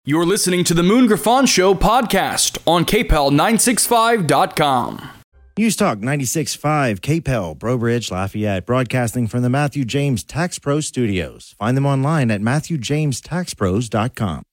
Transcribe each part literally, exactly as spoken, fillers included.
You're listening to the Moon Griffon Show podcast on K P E L nine sixty-five dot com. News Talk ninety-six point five, K P E L, Breaux Bridge, Lafayette, broadcasting from the Matthew James Tax Pro Studios. Find them online at matthew james tax pros dot com.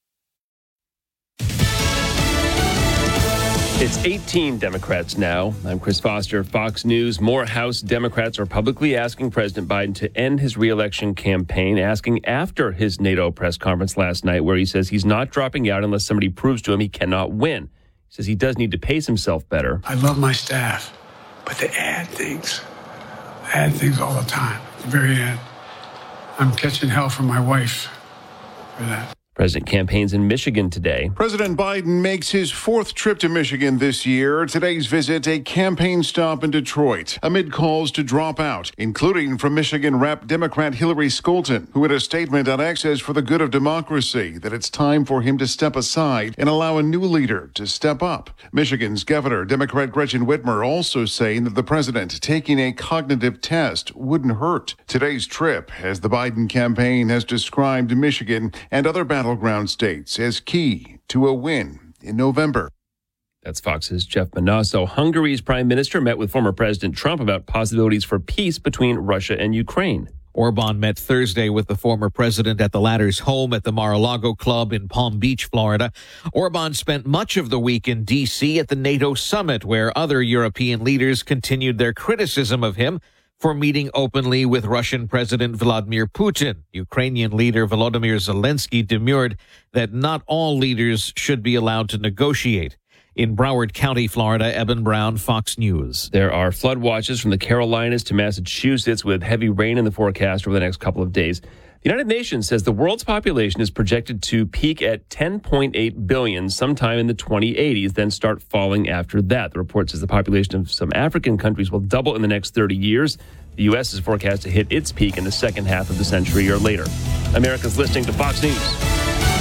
It's eighteen Democrats now. I'm Chris Foster, Fox News. More House Democrats are publicly asking President Biden to end his re-election campaign, asking after his NATO press conference last night, where he says he's not dropping out unless somebody proves to him he cannot win. He says he does need to pace himself better. I love my staff, but they add things. Add things all the time. At the very end. I'm catching hell from my wife for that. President campaigns in Michigan today. President Biden makes his fourth trip to Michigan this year. Today's visit, a campaign stop in Detroit, amid calls to drop out, including from Michigan Rep Democrat Hillary Scholten, who in a statement on X says for the good of democracy that it's time for him to step aside and allow a new leader to step up. Michigan's Governor, Democrat Gretchen Whitmer, also saying that the president taking a cognitive test wouldn't hurt. Today's trip, as the Biden campaign has described Michigan and other battleground states as key to a win in November. That's Fox's Jeff Manasso. Hungary's prime minister met with former President Trump about possibilities for peace between Russia and Ukraine. Orban met Thursday with the former president at the latter's home at the Mar-a-Lago Club in Palm Beach, Florida. Orban spent much of the week in D C at the NATO summit, where other European leaders continued their criticism of him for meeting openly with Russian President Vladimir Putin. Ukrainian leader Volodymyr Zelensky demurred that not all leaders should be allowed to negotiate. In Broward County, Florida, Eben Brown, Fox News. There are flood watches from the Carolinas to Massachusetts with heavy rain in the forecast over the next couple of days. The United Nations says the world's population is projected to peak at ten point eight billion sometime in the twenty eighties, then start falling after that. The report says the population of some African countries will double in the next thirty years. The U S is forecast to hit its peak in the second half of the century or later. America's listening to Fox News.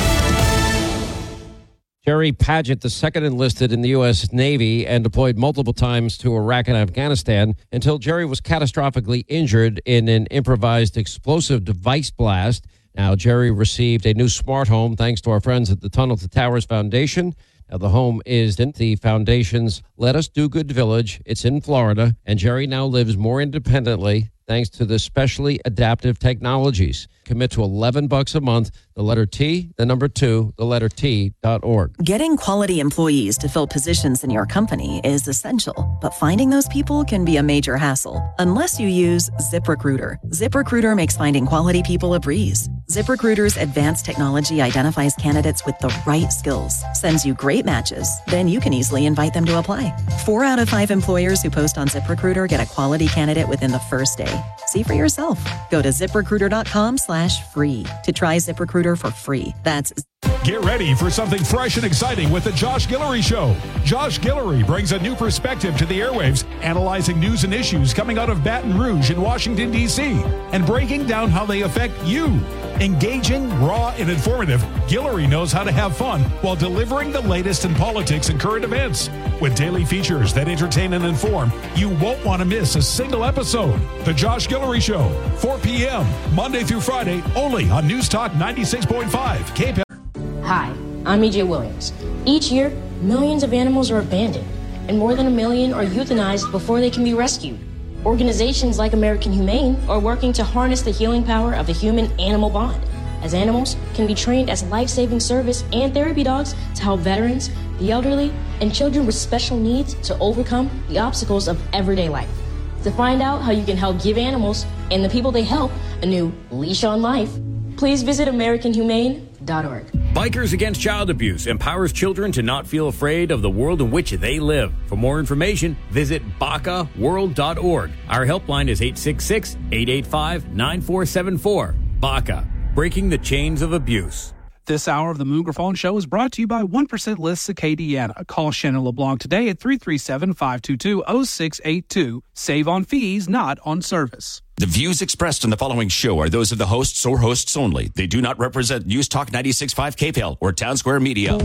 Jerry Padgett, the second enlisted in the U S Navy and deployed multiple times to Iraq and Afghanistan until Jerry was catastrophically injured in an improvised explosive device blast. Now, Jerry received a new smart home thanks to our friends at the Tunnel to Towers Foundation. Now, the home is in the foundation's Let Us Do Good Village. It's in Florida, and Jerry now lives more independently thanks to the specially adaptive technologies. Commit to eleven bucks a month, the letter T, the number two, the letter T dot org. Getting quality employees to fill positions in your company is essential, but finding those people can be a major hassle unless you use ZipRecruiter. ZipRecruiter makes finding quality people a breeze. ZipRecruiter's advanced technology identifies candidates with the right skills, sends you great matches, then you can easily invite them to apply. Four out of five employers who post on ZipRecruiter get a quality candidate within the first day. See for yourself. Go to ZipRecruiter.com slash free to try ZipRecruiter for free. That's Get ready for something fresh and exciting with the Josh Guillory Show. Josh Guillory brings a new perspective to the airwaves, analyzing news and issues coming out of Baton Rouge in Washington, D C, and breaking down how they affect you. Engaging, raw, and informative, Guillory knows how to have fun while delivering the latest in politics and current events. With daily features that entertain and inform, you won't want to miss a single episode. The Josh Guillory Show, four p.m., Monday through Friday, only on News Talk ninety-six point five. K P E L. Hi, I'm E J Williams. Each year, millions of animals are abandoned, and more than a million are euthanized before they can be rescued. Organizations like American Humane are working to harness the healing power of the human-animal bond, as animals can be trained as life-saving service and therapy dogs to help veterans, the elderly, and children with special needs to overcome the obstacles of everyday life. To find out how you can help give animals and the people they help a new leash on life, please visit American Humane dot org. Bikers Against Child Abuse empowers children to not feel afraid of the world in which they live. For more information, visit B A C A world dot org. Our helpline is eight six six, eight eight five, nine four seven four. B A C A, breaking the chains of abuse. This hour of the Moon Griffon Show is brought to you by one percent Lists Acadiana. Call Shannon LeBlanc today at three three seven, five two two, zero six eight two. Save on fees, not on service. The views expressed in the following show are those of the hosts or hosts only. They do not represent News Talk ninety-six point five K P E L or Town Square Media.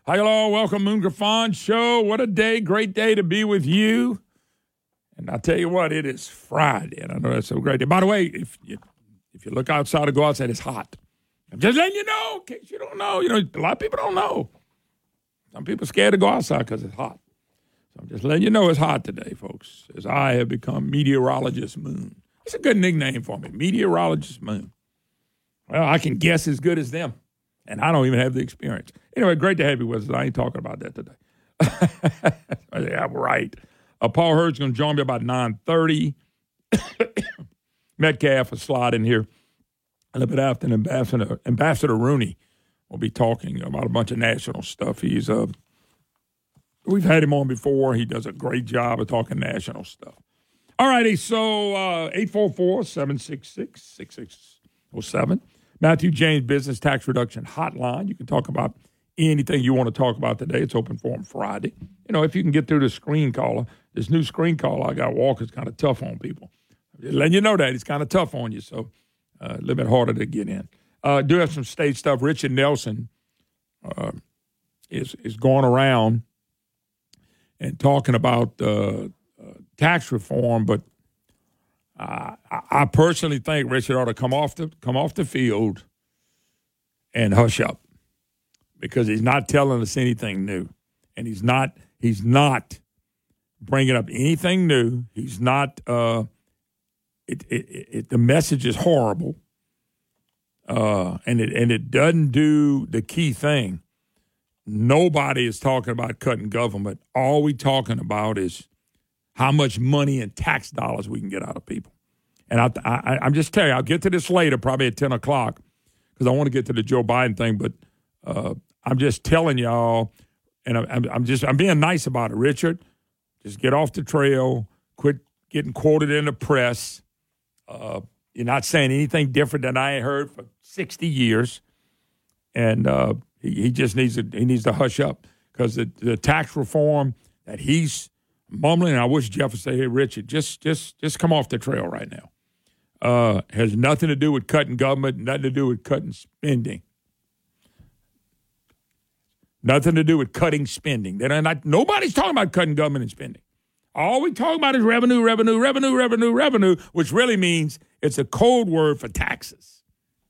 Hi, hello. Welcome, Moon Griffon Show. What a day. Great day to be with you. And I'll tell you what, it is Friday. And I know that's so great. By the way, if you, if you look outside or go outside, it's hot. I'm just letting you know, in case you don't know. You know, a lot of people don't know. Some people are scared to go outside because it's hot. So I'm just letting you know it's hot today, folks, as I have become Meteorologist Moon. It's a good nickname for me, Meteorologist Moon. Well, I can guess as good as them, and I don't even have the experience. Anyway, great to have you with us. I ain't talking about that today. Yeah, right. Uh, Paul Hurd's going to join me about nine thirty. Metcalf will slide in here a little bit after Ambassador, Ambassador Rooney will be talking about a bunch of national stuff. He's uh, we've had him on before. He does a great job of talking national stuff. All righty, so uh, eight four four, seven six six, six six zero seven. Matthew James Business Tax Reduction Hotline. You can talk about anything you want to talk about today. It's open forum Friday. You know, if you can get through the screen caller, this new screen caller I got, Walker's kind of tough on people. Just letting you know that. He's kind of tough on you, so uh, a little bit harder to get in. Uh, do have some state stuff. Richard Nelson uh, is is going around and talking about uh, uh, tax reform, but uh, I, I personally think Richard ought to come off the come off the field and hush up, because he's not telling us anything new, and he's not he's not bringing up anything new. He's not. Uh, it, it, it the message is horrible, uh, and it and it doesn't do the key thing. Nobody is talking about cutting government. All we talking about is how much money and tax dollars we can get out of people. And I, I, I'm just telling you, I'll get to this later, probably at ten o'clock, because I want to get to the Joe Biden thing. But uh, I'm just telling y'all, and I'm, I'm just I'm being nice about it, Richard. Just get off the trail. Quit getting quoted in the press. Uh, you're not saying anything different than I ain't heard for sixty years, and uh, he, he just needs to he needs to hush up, because the, the tax reform that he's mumbling. And I wish Jeff would say, "Hey, Richard, just just just come off the trail right now." Uh, has nothing to do with cutting government, nothing to do with cutting spending, nothing to do with cutting spending. They're not, nobody's talking about cutting government and spending. All we talk about is revenue, revenue, revenue, revenue, revenue, which really means it's a code word for taxes.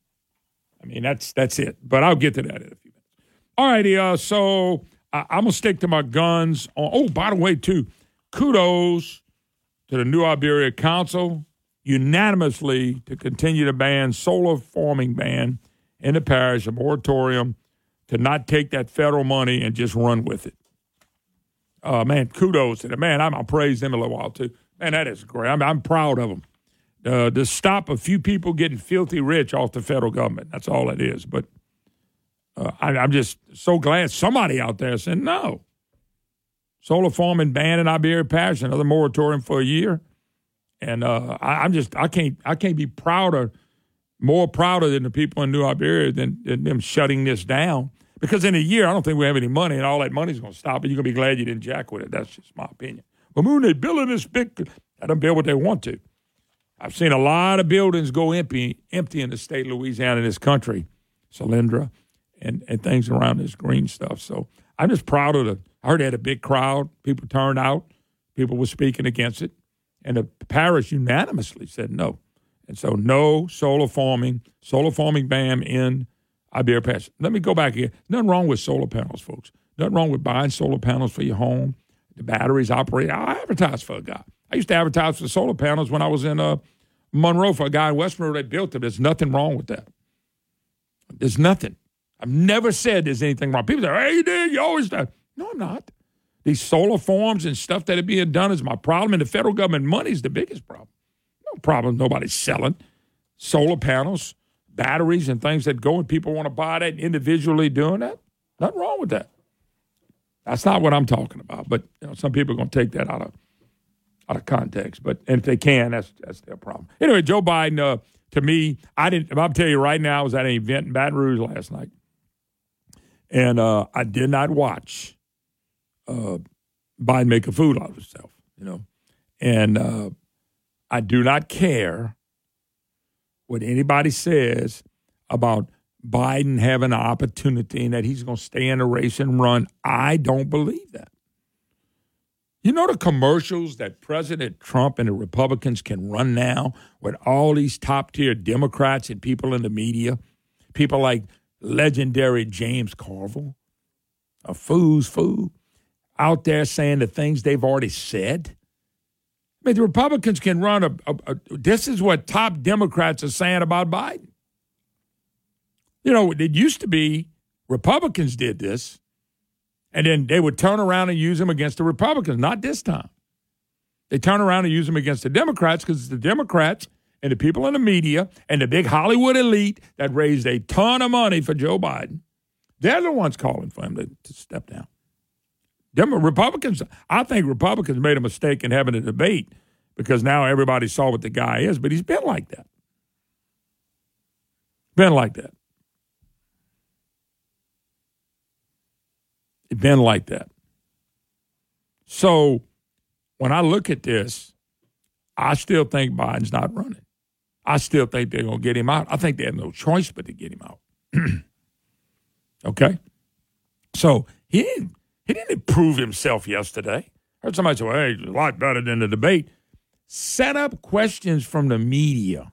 I mean, that's that's it. But I'll get to that in a few minutes. All righty, uh, so I, I'm going to stick to my guns. On, oh, by the way, too, kudos to the New Iberia Council unanimously to continue to ban solar farming ban in the parish, a moratorium to not take that federal money and just run with it. Uh, man, kudos to them. Man, I'm going to praise them a little while, too. Man, that is great. I'm, I'm proud of them. Uh, to stop a few people getting filthy rich off the federal government. That's all it is. But uh, I, I'm just so glad somebody out there said no. Solar farming ban in Iberia Parish, another moratorium for a year. And uh, I, I'm just, I can't I can't be prouder, more prouder than the people in New Iberia than, than them shutting this down. Because in a year, I don't think we have any money, and all that money's going to stop, and you're going to be glad you didn't jack with it. That's just my opinion. But Moon, they building this big, let them build what they want to. I've seen a lot of buildings go empty, empty in the state of Louisiana, in this country, Solyndra, and, and things around this green stuff. So I'm just proud of the, I heard they had a big crowd. People turned out. People were speaking against it. And the parish unanimously said no. And so no solar farming, solar farming ban in Iberia Parish. Let me go back here. Nothing wrong with solar panels, folks. Nothing wrong with buying solar panels for your home. The batteries operate. I advertise for a guy. I used to advertise for solar panels when I was in uh, Monroe for a guy in West Monroe that built them. There's nothing wrong with that. There's nothing. I've never said there's anything wrong. People say, hey, you did. You always did. No, I'm not. These solar farms and stuff that are being done is my problem, and the federal government money is the biggest problem. No problem. Nobody's selling solar panels, batteries, and things that go, and people want to buy that individually doing that. Nothing wrong with that. That's not what I'm talking about. But you know, some people are going to take that out of out of context. But and if they can, that's that's their problem. Anyway, Joe Biden, uh, to me, I didn't. I'll tell you right now, I was at an event in Baton Rouge last night, and uh, I did not watch uh, Biden make a fool out of himself. You know, and uh, I do not care what anybody says about Biden having an opportunity and that he's going to stay in the race and run. I don't believe that. You know the commercials that President Trump and the Republicans can run now with all these top-tier Democrats and people in the media, people like legendary James Carville, a fool's fool, out there saying the things they've already said? I mean, the Republicans can run a, a, a – this is what top Democrats are saying about Biden. You know, it used to be Republicans did this, and then they would turn around and use them against the Republicans. Not this time. They turn around and use them against the Democrats because it's the Democrats and the people in the media and the big Hollywood elite that raised a ton of money for Joe Biden. They're the ones calling for him to, to step down. Dem- Republicans, I think Republicans made a mistake in having a debate because now everybody saw what the guy is, but he's been like that. Been like that. It's been like that. So when I look at this, I still think Biden's not running. I still think they're going to get him out. I think they have no choice but to get him out. Okay? So he didn't, he didn't prove himself yesterday. I heard somebody say, well, hey, he's a lot better than the debate. Set up questions from the media.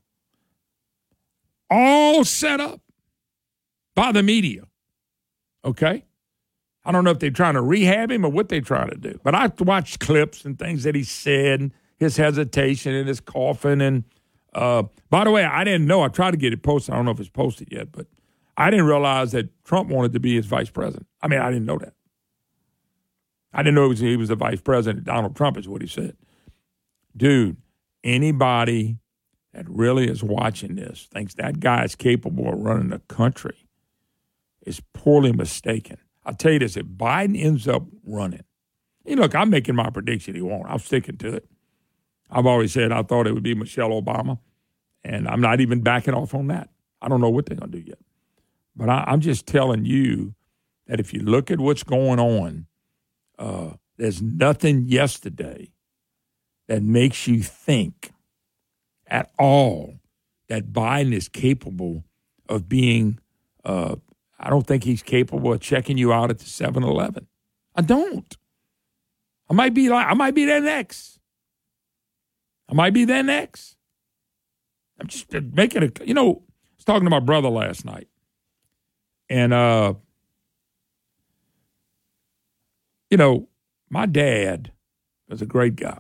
All set up by the media. Okay? I don't know if they're trying to rehab him or what they're trying to do. But I watched clips and things that he said, and his hesitation and his coughing. And uh, by the way, I didn't know. I tried to get it posted. I don't know if it's posted yet, but I didn't realize that Trump wanted to be his vice president. I mean, I didn't know that. I didn't know he was, he was the vice president. Donald Trump is what he said. Dude, anybody that really is watching this thinks that guy is capable of running the country is poorly mistaken. I'll tell you this, if Biden ends up running, you know, look, I'm making my prediction he won't. I'm sticking to it. I've always said I thought it would be Michelle Obama, and I'm not even backing off on that. I don't know what they're going to do yet. But I, I'm just telling you that if you look at what's going on, uh, there's nothing yesterday that makes you think at all that Biden is capable of being uh, I don't think he's capable of checking you out at the seven eleven. I don't. I might be like I might be there next. I might be there next. I'm just making a you know, I was talking to my brother last night. And uh you know, my dad was a great guy.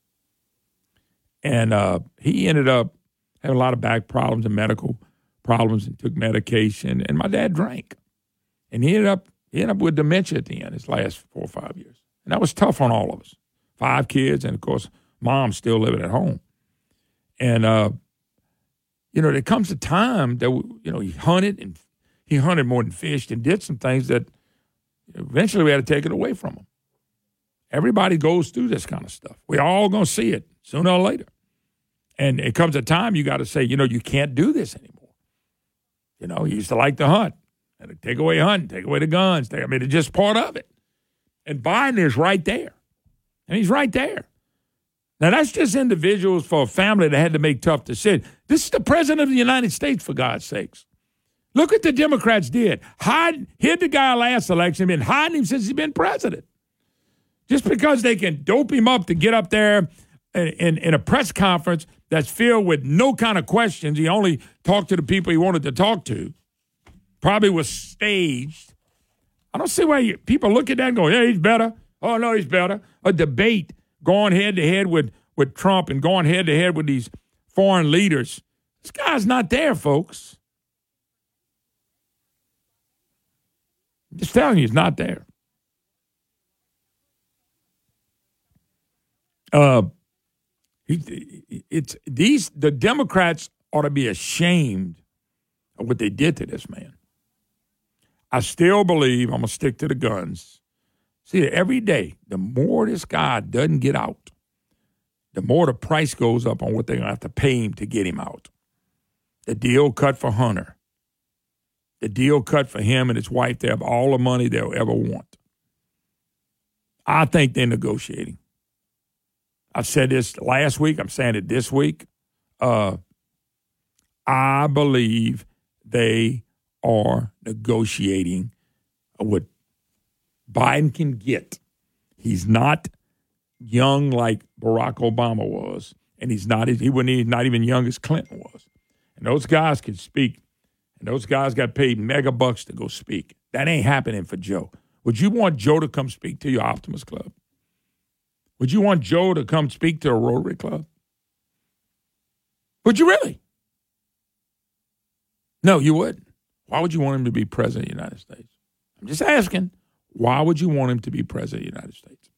And uh he ended up having a lot of back problems and medical problems and took medication, and my dad drank. And he ended up he ended up with dementia at the end, his last four or five years. And that was tough on all of us. Five kids, and of course, mom's still living at home. And, uh, you know, there comes a time that, you know, he hunted, and he hunted more than fished and did some things that eventually we had to take it away from him. Everybody goes through this kind of stuff. We're all going to see it sooner or later. And it comes a time you got to say, you know, you can't do this anymore. You know, he used to like to hunt. And to take away hunting, take away the guns. Take, I mean, it's just part of it. And Biden is right there. And he's right there. Now, that's just individuals for a family that had to make tough decisions. This is the president of the United States, for God's sakes. Look what the Democrats did. Hide, hid the guy last election, been hiding him since he's been president. Just because they can dope him up to get up there in, in, in a press conference that's filled with no kind of questions. He only talked to the people he wanted to talk to. Probably was staged. I don't see why you, people look at that and go, yeah, he's better. Oh, no, he's better. A debate going head-to-head with, with Trump and going head-to-head with these foreign leaders. This guy's not there, folks. I'm just telling you, he's not there. Uh, he, it's these the Democrats ought to be ashamed of what they did to this man. I still believe, I'm going to stick to the guns. See, every day, the more this guy doesn't get out, the more the price goes up on what they're going to have to pay him to get him out. The deal cut for Hunter. The deal cut for him and his wife to have all the money they'll ever want. I think they're negotiating. I said this last week. I'm saying it this week. Uh, I believe they are negotiating what Biden can get. He's not young like Barack Obama was, and he's not he wasn't even, not even young as Clinton was. And those guys can speak, and those guys got paid mega bucks to go speak. That ain't happening for Joe. Would you want Joe to come speak to your Optimus Club? Would you want Joe to come speak to a Rotary Club? Would you really? No, you wouldn't. Why would you want him to be president of the United States? I'm just asking. Why would you want him to be president of the United States?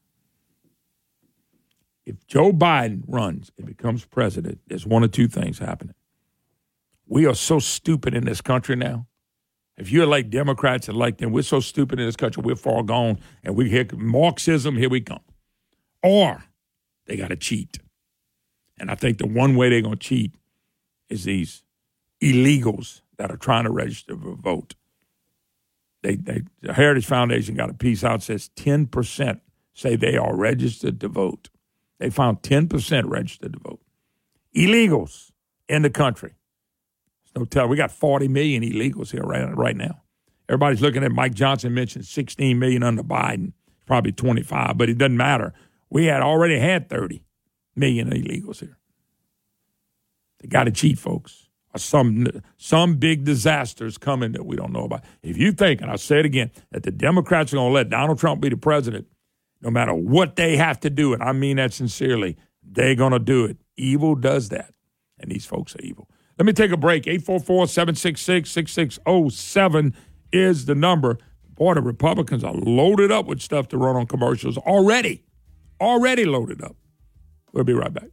If Joe Biden runs and becomes president, there's one of two things happening. We are so stupid in this country now. If you elect Democrats and elect them, we're so stupid in this country, we're far gone, and we hear Marxism, here we come. Or they got to cheat. And I think the one way they're going to cheat is these illegals that are trying to register for a vote. They, they, the Heritage Foundation got a piece out that says ten percent say they are registered to vote. They found ten percent registered to vote. Illegals in the country. There's no telling. We got forty million illegals here right, right now. Everybody's looking at Mike Johnson mentioned sixteen million under Biden. Probably twenty-five, but it doesn't matter. We had already had thirty million illegals here. They got to cheat, folks. Or some some big disasters coming that we don't know about. If you think, and I'll say it again, that the Democrats are going to let Donald Trump be the president, no matter what they have to do, and I mean that sincerely, they're going to do it. Evil does that, and these folks are evil. Let me take a break. eight four four, seven six six, six six zero seven is the number. Boy, the Republicans are loaded up with stuff to run on commercials already. Already loaded up. We'll be right back.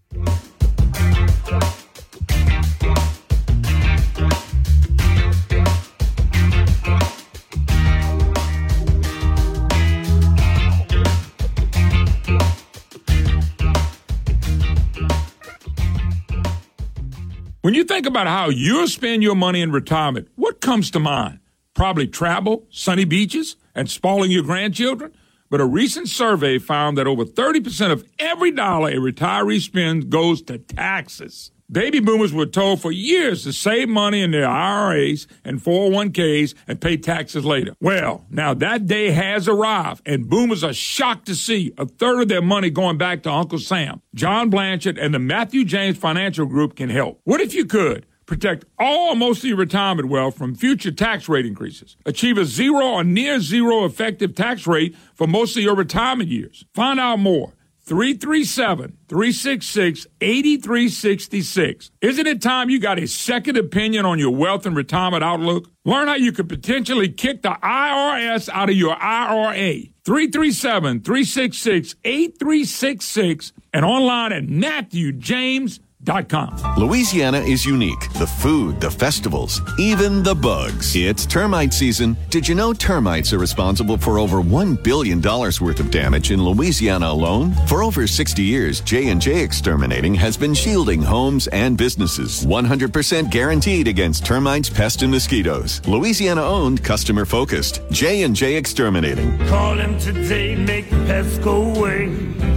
When you think about how you'll spend your money in retirement, what comes to mind? Probably travel, sunny beaches, and spoiling your grandchildren. But a recent survey found that over thirty percent of every dollar a retiree spends goes to taxes. Baby boomers were told for years to save money in their I R As and four oh one k's and pay taxes later. Well, now that day has arrived, and boomers are shocked to see a third of their money going back to Uncle Sam. John Blanchard and the Matthew James Financial Group can help. What if you could protect all or most of your retirement wealth from future tax rate increases? Achieve a zero or near zero effective tax rate for most of your retirement years. Find out more. three three seven, three six six, eight three six six. Isn't it time you got a second opinion on your wealth and retirement outlook? Learn how you could potentially kick the I R S out of your I R A. three three seven, three six six, eight three six six and online at matthew james dot com. Louisiana is unique. The food, the festivals, even the bugs. It's termite season. Did you know termites are responsible for over one billion dollars worth of damage in Louisiana alone? For over sixty years, J and J Exterminating has been shielding homes and businesses. one hundred percent guaranteed against termites, pests, and mosquitoes. Louisiana-owned, customer-focused. J and J Exterminating. Call him today, make the pests go away.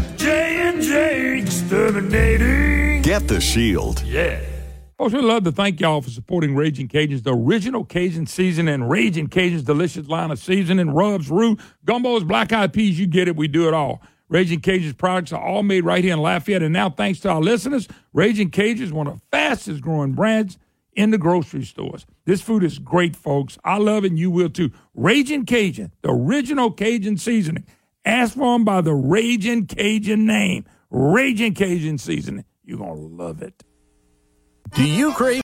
J and J Exterminating. Get the shield. Yeah. Folks, we'd love to thank y'all for supporting Raging Cajuns, the original Cajun seasoning, and Raging Cajun's delicious line of seasoning, rubs, roux, gumbos, black-eyed peas. You get it. We do it all. Raging Cajun's products are all made right here in Lafayette. And now, thanks to our listeners, Raging Cajun is one of the fastest-growing brands in the grocery stores. This food is great, folks. I love it, and you will too. Raging Cajun, the original Cajun seasoning. Ask for them by the Raging Cajun name. Raging Cajun seasoning. You're going to love it. Do you crave?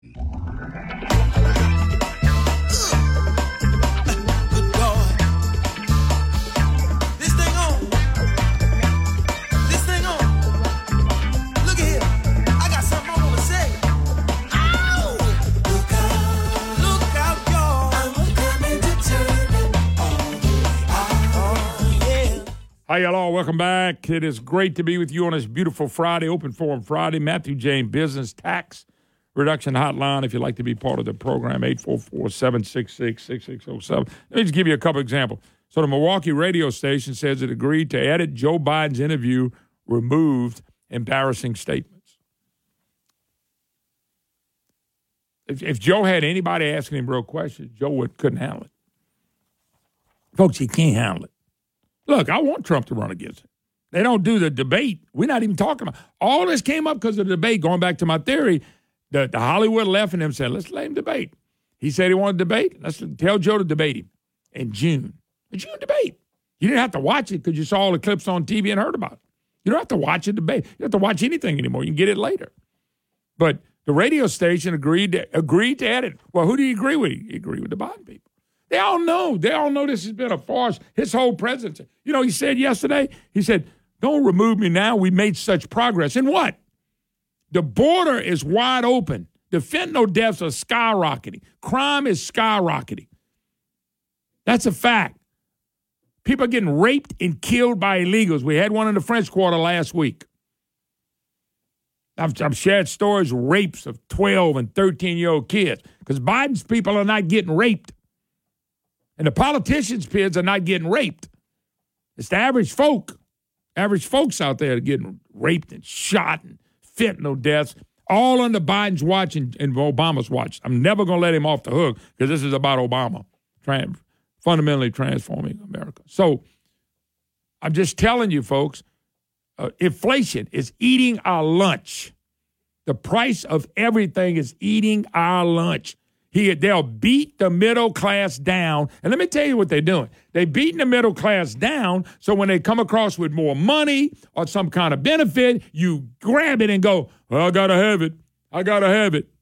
Hi, y'all. Welcome back. It is great to be with you on this beautiful Friday, Open Forum Friday. Matthew James Business Tax Reduction Hotline, if you'd like to be part of the program, eight four four, seven six six, six six zero seven. Let me just give you a couple examples. So the Milwaukee radio station says it agreed to edit Joe Biden's interview, removed embarrassing statements. If, if Joe had anybody asking him real questions, Joe would, couldn't handle it. Folks, he can't handle it. Look, I want Trump to run against him. They don't do the debate. We're not even talking about all this came up because of the debate. Going back to my theory, the, the Hollywood left and them said, let's let him debate. He said he wanted to debate. Let's tell Joe to debate him in June. A June debate. You didn't have to watch it because you saw all the clips on T V and heard about it. You don't have to watch a debate. You don't have to watch anything anymore. You can get it later. But the radio station agreed to, agreed to edit. Well, who do you agree with? He agreed with the Biden people. They all know. They all know this has been a farce, his whole presidency. You know, he said yesterday, he said, don't remove me now. We made such progress. In what? The border is wide open. The fentanyl deaths are skyrocketing. Crime is skyrocketing. That's a fact. People are getting raped and killed by illegals. We had one in the French Quarter last week. I've, I've shared stories of rapes of twelve and thirteen-year-old kids because Biden's people are not getting raped. And the politicians' kids are not getting raped. It's the average folk. Average folks out there are getting raped and shot and fentanyl deaths, all under Biden's watch and, and Obama's watch. I'm never going to let him off the hook because this is about Obama trans, fundamentally transforming America. So I'm just telling you, folks, uh, inflation is eating our lunch. The price of everything is eating our lunch. He, they'll beat the middle class down. And let me tell you what they're doing. They're beating the middle class down so when they come across with more money or some kind of benefit, you grab it and go, well, I got to have it. I got to have it.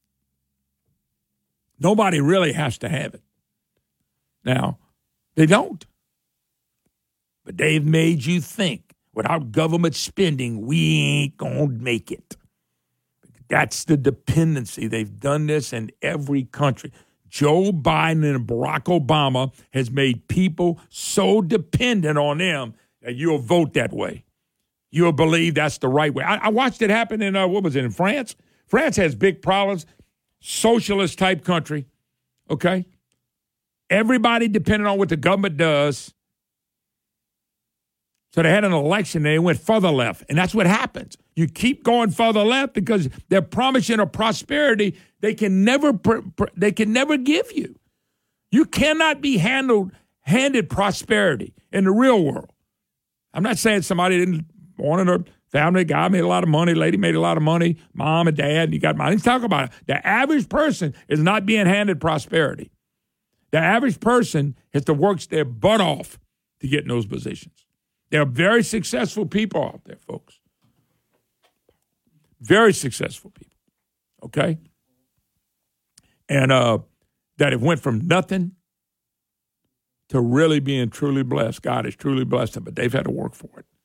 Nobody really has to have it. Now, they don't. But they've made you think without government spending, we ain't going to make it. That's the dependency. They've done this in every country. Joe Biden and Barack Obama has made people so dependent on them that you'll vote that way. You'll believe that's the right way. I, I watched it happen in, uh, what was it, in France? France has big problems. Socialist-type country, okay? Everybody depending on what the government does. So they had an election, they went further left, and that's what happens. You keep going further left because they're promising a prosperity they can never pr- pr- they can never give you. You cannot be handled handed prosperity in the real world. I'm not saying somebody didn't want a family, guy made a lot of money, lady made a lot of money, mom and dad, and you got money. Let's talk about it. The average person is not being handed prosperity. The average person has to work their butt off to get in those positions. There are very successful people out there, folks. Very successful people, okay? And uh, that have went from nothing to really being truly blessed. God has truly blessed them, but they've had to work for it.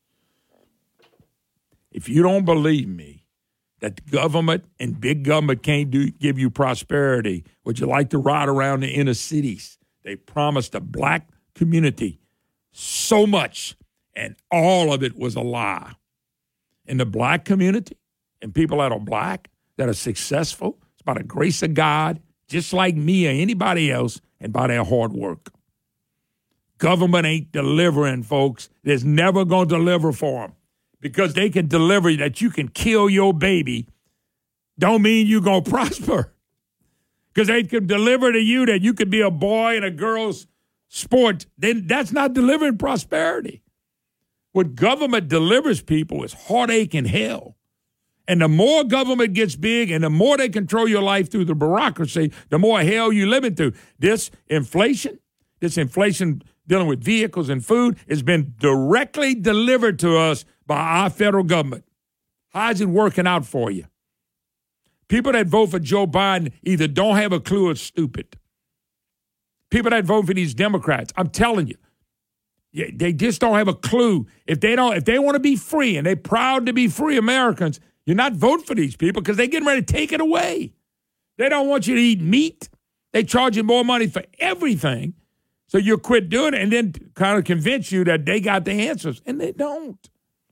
If you don't believe me that the government and big government can't do, give you prosperity, would you like to ride around the inner cities? They promised the black community so much, and all of it was a lie. In the black community, and people that are black, that are successful, it's by the grace of God, just like me or anybody else, and by their hard work. Government ain't delivering, folks. It's never going to deliver for them. Because they can deliver that you can kill your baby, don't mean you're going to prosper. Because they can deliver to you that you could be a boy in a girl's sport. Then that's not delivering prosperity. What government delivers people is heartache and hell. And the more government gets big and the more they control your life through the bureaucracy, the more hell you're living through. This inflation, this inflation dealing with vehicles and food has been directly delivered to us by our federal government. How's it working out for you? People that vote for Joe Biden either don't have a clue or stupid. People that vote for these Democrats, I'm telling you, Yeah, they just don't have a clue. If they don't, if they want to be free and they're proud to be free Americans, you're not voting for these people because they're getting ready to take it away. They don't want you to eat meat. They charge you more money for everything. So you quit doing it and then kind of convince you that they got the answers, and they don't.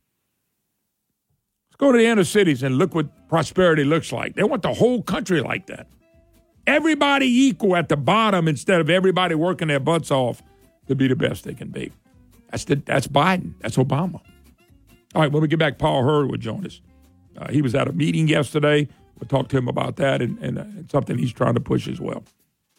Let's go to the inner cities and look what prosperity looks like. They want the whole country like that. Everybody equal at the bottom instead of everybody working their butts off to be the best they can be. That's the, that's Biden. That's Obama. All right, when we get back, Paul Hurd will join us. Uh, he was at a meeting yesterday we'll talk to him about that and, and, uh, and something he's trying to push as well.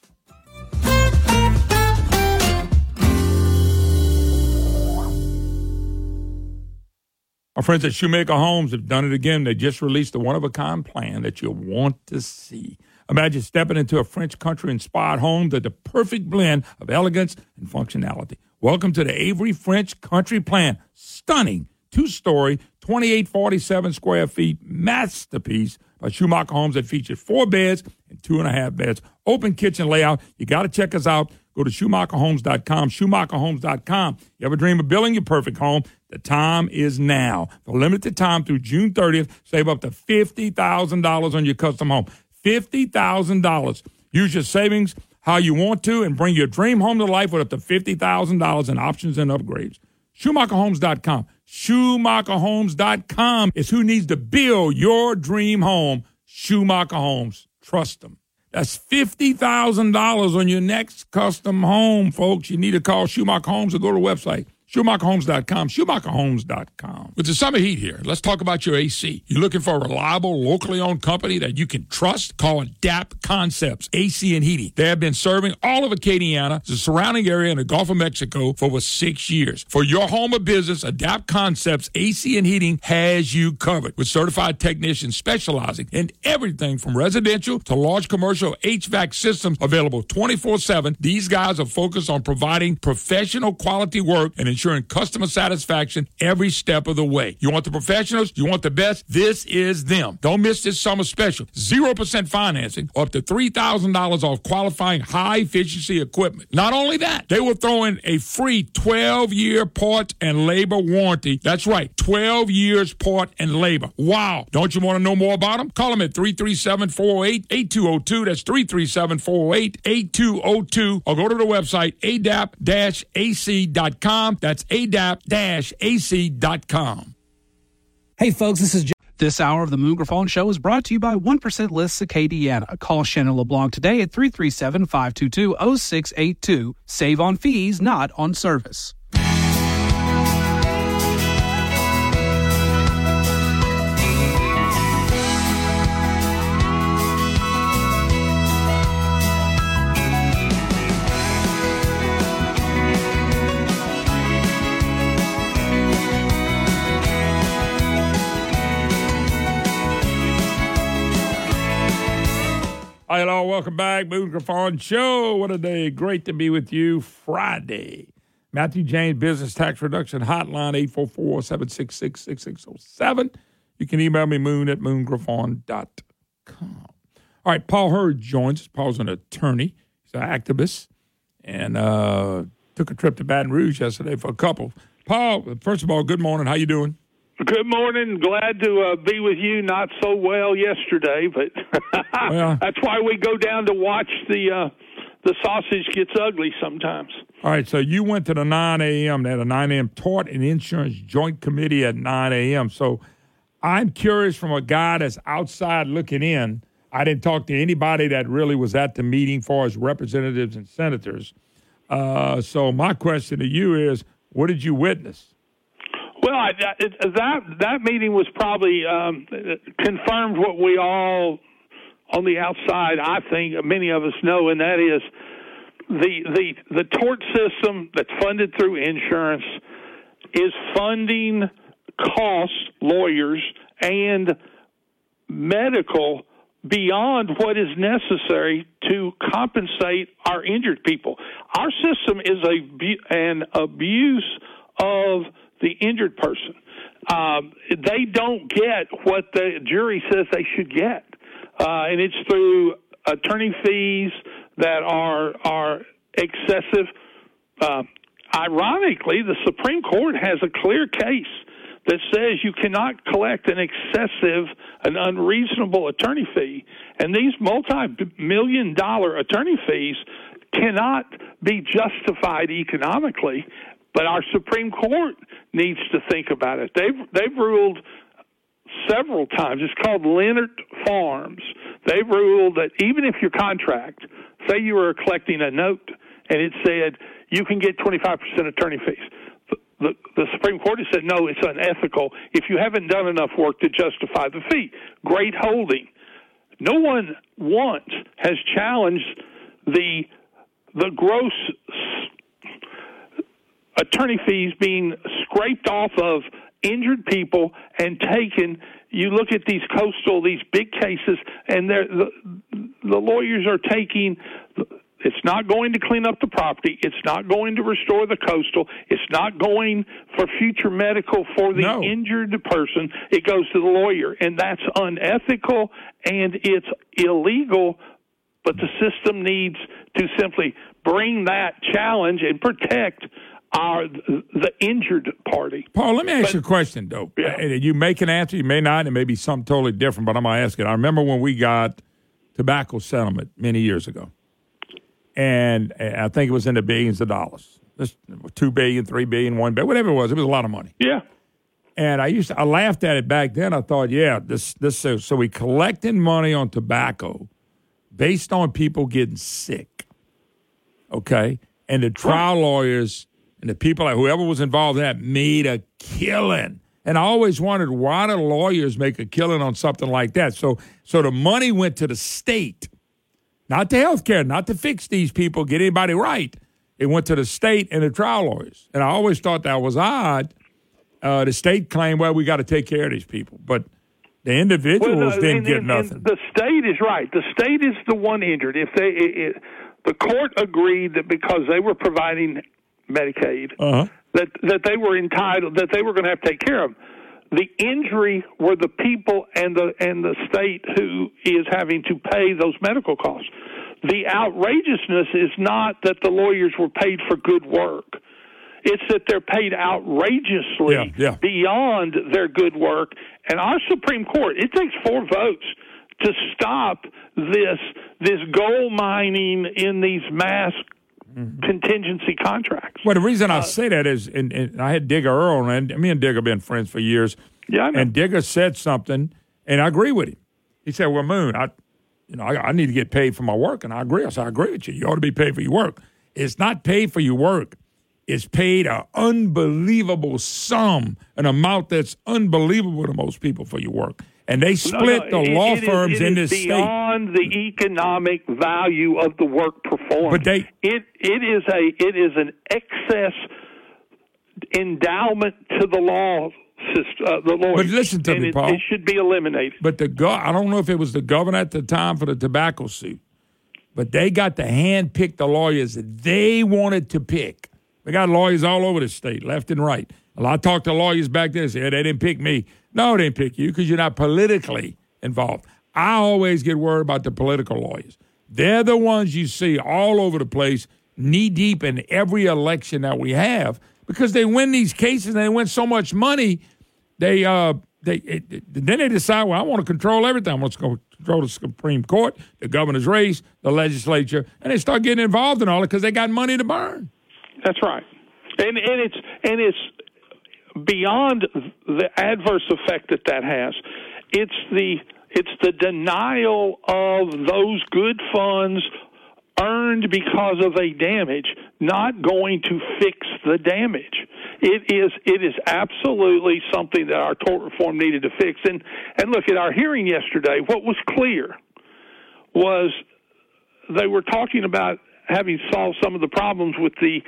Our friends at Shoemaker Homes have done it again. They just released a one-of-a-kind plan that you'll want to see. Imagine stepping into a French country-inspired home that's the perfect blend of elegance and functionality. Welcome to the Avery French Country Plan. Stunning two-story, twenty-eight forty-seven square feet masterpiece by Shoemaker Homes that features four beds and two and a half beds. Open kitchen layout. You got to check us out. Go to Schumacher Homes dot com, Schumacher Homes dot com. You ever dream of building your perfect home? The time is now. For limited time through June thirtieth, save up to fifty thousand dollars on your custom home. fifty thousand dollars. Use your savings how you want to and bring your dream home to life with up to fifty thousand dollars in options and upgrades. Schumacher Homes dot com. Schumacher Homes dot com is who needs to build your dream home. Schumacher Homes. Trust them. That's fifty thousand dollars on your next custom home, folks. You need to call Schumacher Homes or go to the website. Schumacher Homes dot com, Schumacher Homes dot com. With the summer heat here, let's talk about your A C. You're looking for a reliable, locally owned company that you can trust? Call Adapt Concepts A C and Heating. They have been serving all of Acadiana, the surrounding area, and the Gulf of Mexico for over six years. For your home or business, Adapt Concepts A C and Heating has you covered with certified technicians specializing in everything from residential to large commercial H V A C systems available twenty-four seven. These guys are focused on providing professional quality work and ensuring customer satisfaction every step of the way. You want the professionals? You want the best? This is them. Don't miss this summer special. zero percent financing or up to three thousand dollars off qualifying high-efficiency equipment. Not only that, they will throw in a free twelve-year part and labor warranty. That's right, twelve years part and labor. Wow. Don't you want to know more about them? Call them at three three seven, four oh eight, eight two oh two. That's three three seven, four oh eight, eight two oh two. Or go to the website, A D A P A C dot com. That's A D A P A C dot com. Hey, folks, this is Jim. This hour of the Moon Griffon Show is brought to you by one percent List Acadiana. Call Shannon LeBlanc today at three three seven, five two two, oh six eight two. Save on fees, not on service. Hi, hello, welcome back. Moon Griffon Show. What a day. Great to be with you. Friday. Matthew James Business Tax Reduction Hotline, eight four four, seven six six, six six oh seven. You can email me, moon at moon griffon dot com. All right, Paul Hurd joins us. Paul's an attorney. He's an activist and uh, took a trip to Baton Rouge yesterday for a couple. Paul, first of all, good morning. How you doing? Good morning. Glad to uh, be with you. Not so well yesterday, but well, that's why we go down to watch the uh, the sausage gets ugly sometimes. All right, so you went to the nine a.m. They had a nine a.m. Tort and Insurance Joint Committee at nine a.m. So I'm curious from a guy that's outside looking in. I didn't talk to anybody that really was at the meeting for as representatives and senators. Uh, so my question to you is, what did you witness? Well, I, that that meeting was probably um, confirmed what we all on the outside, I think, many of us know, and that is the the the tort system that's funded through insurance is funding costs, lawyers, and medical beyond what is necessary to compensate our injured people. Our system is a an abuse of the injured person. Um, they don't get what the jury says they should get, uh, and it's through attorney fees that are are excessive. Uh, ironically, the Supreme Court has a clear case that says you cannot collect an excessive, an unreasonable attorney fee, and these multi-million dollar attorney fees cannot be justified economically. But our Supreme Court needs to think about it. They've they've ruled several times. It's called Leonard Farms. They've ruled that even if your contract, say you were collecting a note and it said you can get twenty-five percent attorney fees, the, the, the Supreme Court has said, no, it's unethical if you haven't done enough work to justify the fee. Great holding. No one once has challenged the the gross attorney fees being scraped off of injured people and taken. You look at these coastal, these big cases, and the, the lawyers are taking. It's not going to clean up the property. It's not going to restore the coastal. It's not going for future medical for the no. injured person. It goes to the lawyer, and that's unethical and it's illegal. But the system needs to simply bring that challenge and protect our the injured party. Paul, let me ask but, you a question, though. Yeah. You may can answer, you may not, it may be something totally different, but I'm going to ask it. I remember when we got tobacco settlement many years ago. And I think it was in the billions of dollars. This two billion, three billion, one billion, whatever it was. It was a lot of money. Yeah. And I used to, I laughed at it back then. I thought, yeah, this this so, so we collecting money on tobacco based on people getting sick. Okay? And the trial lawyers and the people, like whoever was involved in that, made a killing. And I always wondered, why do lawyers make a killing on something like that? So so the money went to the state. Not to health care, not to fix these people, get anybody right. It went to the state and the trial lawyers. And I always thought that was odd. Uh, the state claimed, well, we got to take care of these people. But the individuals well, no, didn't and, get and, nothing. And the state is right. The state is the one injured. If they, it, it, the court agreed that because they were providing Medicaid, uh-huh. that, that they were entitled, that they were going to have to take care of them. The injury were the people and the and the state who is having to pay those medical costs. The outrageousness is not that the lawyers were paid for good work. It's that they're paid outrageously yeah, yeah. beyond their good work. And our Supreme Court, it takes four votes to stop this this gold mining in these mass mm-hmm. contingency contracts. Well, the reason I uh, say that is, and, and I had Digger Earl, and me and Digger have been friends for years. Yeah, I know. And Digger said something, and I agree with him. He said, well, Moon, I, you know, I, I need to get paid for my work, and I agree. I said, I agree with you. You ought to be paid for your work. It's not paid for your work. It's paid an unbelievable sum, an amount that's unbelievable to most people for your work. And they split no, no, the it, law it firms is, it in is this beyond state. the economic value of the work performed. But they, it it is a it is an excess endowment to the law system, uh, the lawyers. But listen to and me, it, Paul. It should be eliminated. But the go- I don't know if it was the governor at the time for the tobacco suit, but they got to hand-pick the lawyers that they wanted to pick. They got lawyers all over the state, left and right. I talked to lawyers back then and said, they didn't pick me. No, they didn't pick you because you're not politically involved. I always get worried about the political lawyers. They're the ones you see all over the place, knee-deep in every election that we have because they win these cases and they win so much money, they uh, they it, it, then they decide, well, I want to control everything. I want to control the Supreme Court, the governor's race, the legislature, and they start getting involved in all it because they got money to burn. That's right. And and it's and it's beyond the adverse effect that that has. It's the it's the denial of those good funds earned because of a damage, not going to fix the damage. It is it is absolutely something that our tort reform needed to fix. And and look, at our hearing yesterday, what was clear was they were talking about having solved some of the problems with the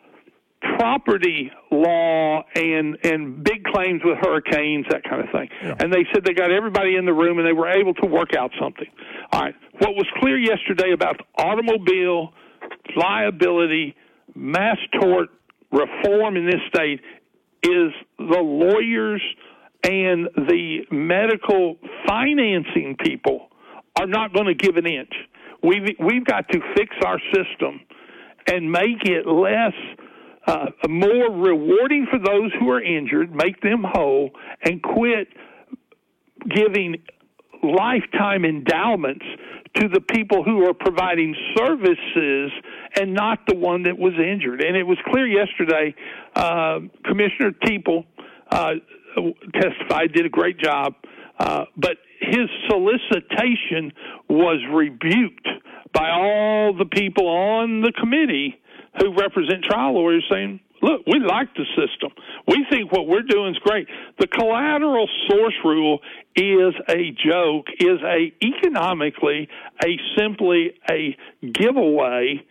property law and and big claims with hurricanes, that kind of thing. Yeah. And they said they got everybody in the room and they were able to work out something. All right. What was clear yesterday about automobile liability, mass tort reform in this state is the lawyers and the medical financing people are not going to give an inch. We've, we've got to fix our system and make it less Uh, more rewarding for those who are injured, make them whole, and quit giving lifetime endowments to the people who are providing services and not the one that was injured. And it was clear yesterday, uh, Commissioner Teeple uh, testified, did a great job, uh, but his solicitation was rebuked by all the people on the committee who represent trial lawyers, saying, look, we like the system. We think what we're doing is great. The collateral source rule is a joke, is a economically a simply a giveaway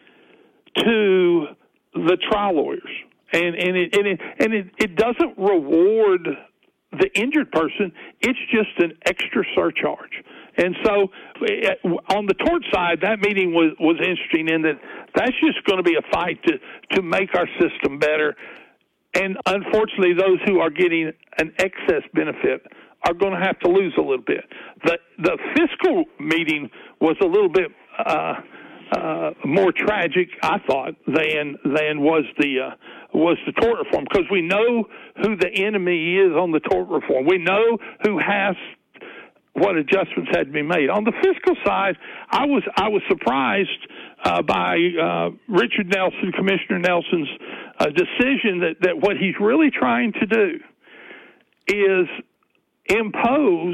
to the trial lawyers, and and it and it and it, it doesn't reward the injured person. It's just an extra surcharge. And so on the tort side, that meeting was, was interesting in that that's just going to be a fight to, to make our system better. And unfortunately, those who are getting an excess benefit are going to have to lose a little bit. The the fiscal meeting was a little bit uh, uh, more tragic, I thought, than than was the uh, was the tort reform, because we know who the enemy is on the tort reform. We know who has what adjustments had to be made. On the fiscal side, I was I was surprised uh, by uh, Richard Nelson, Commissioner Nelson's uh, decision that, that what he's really trying to do is impose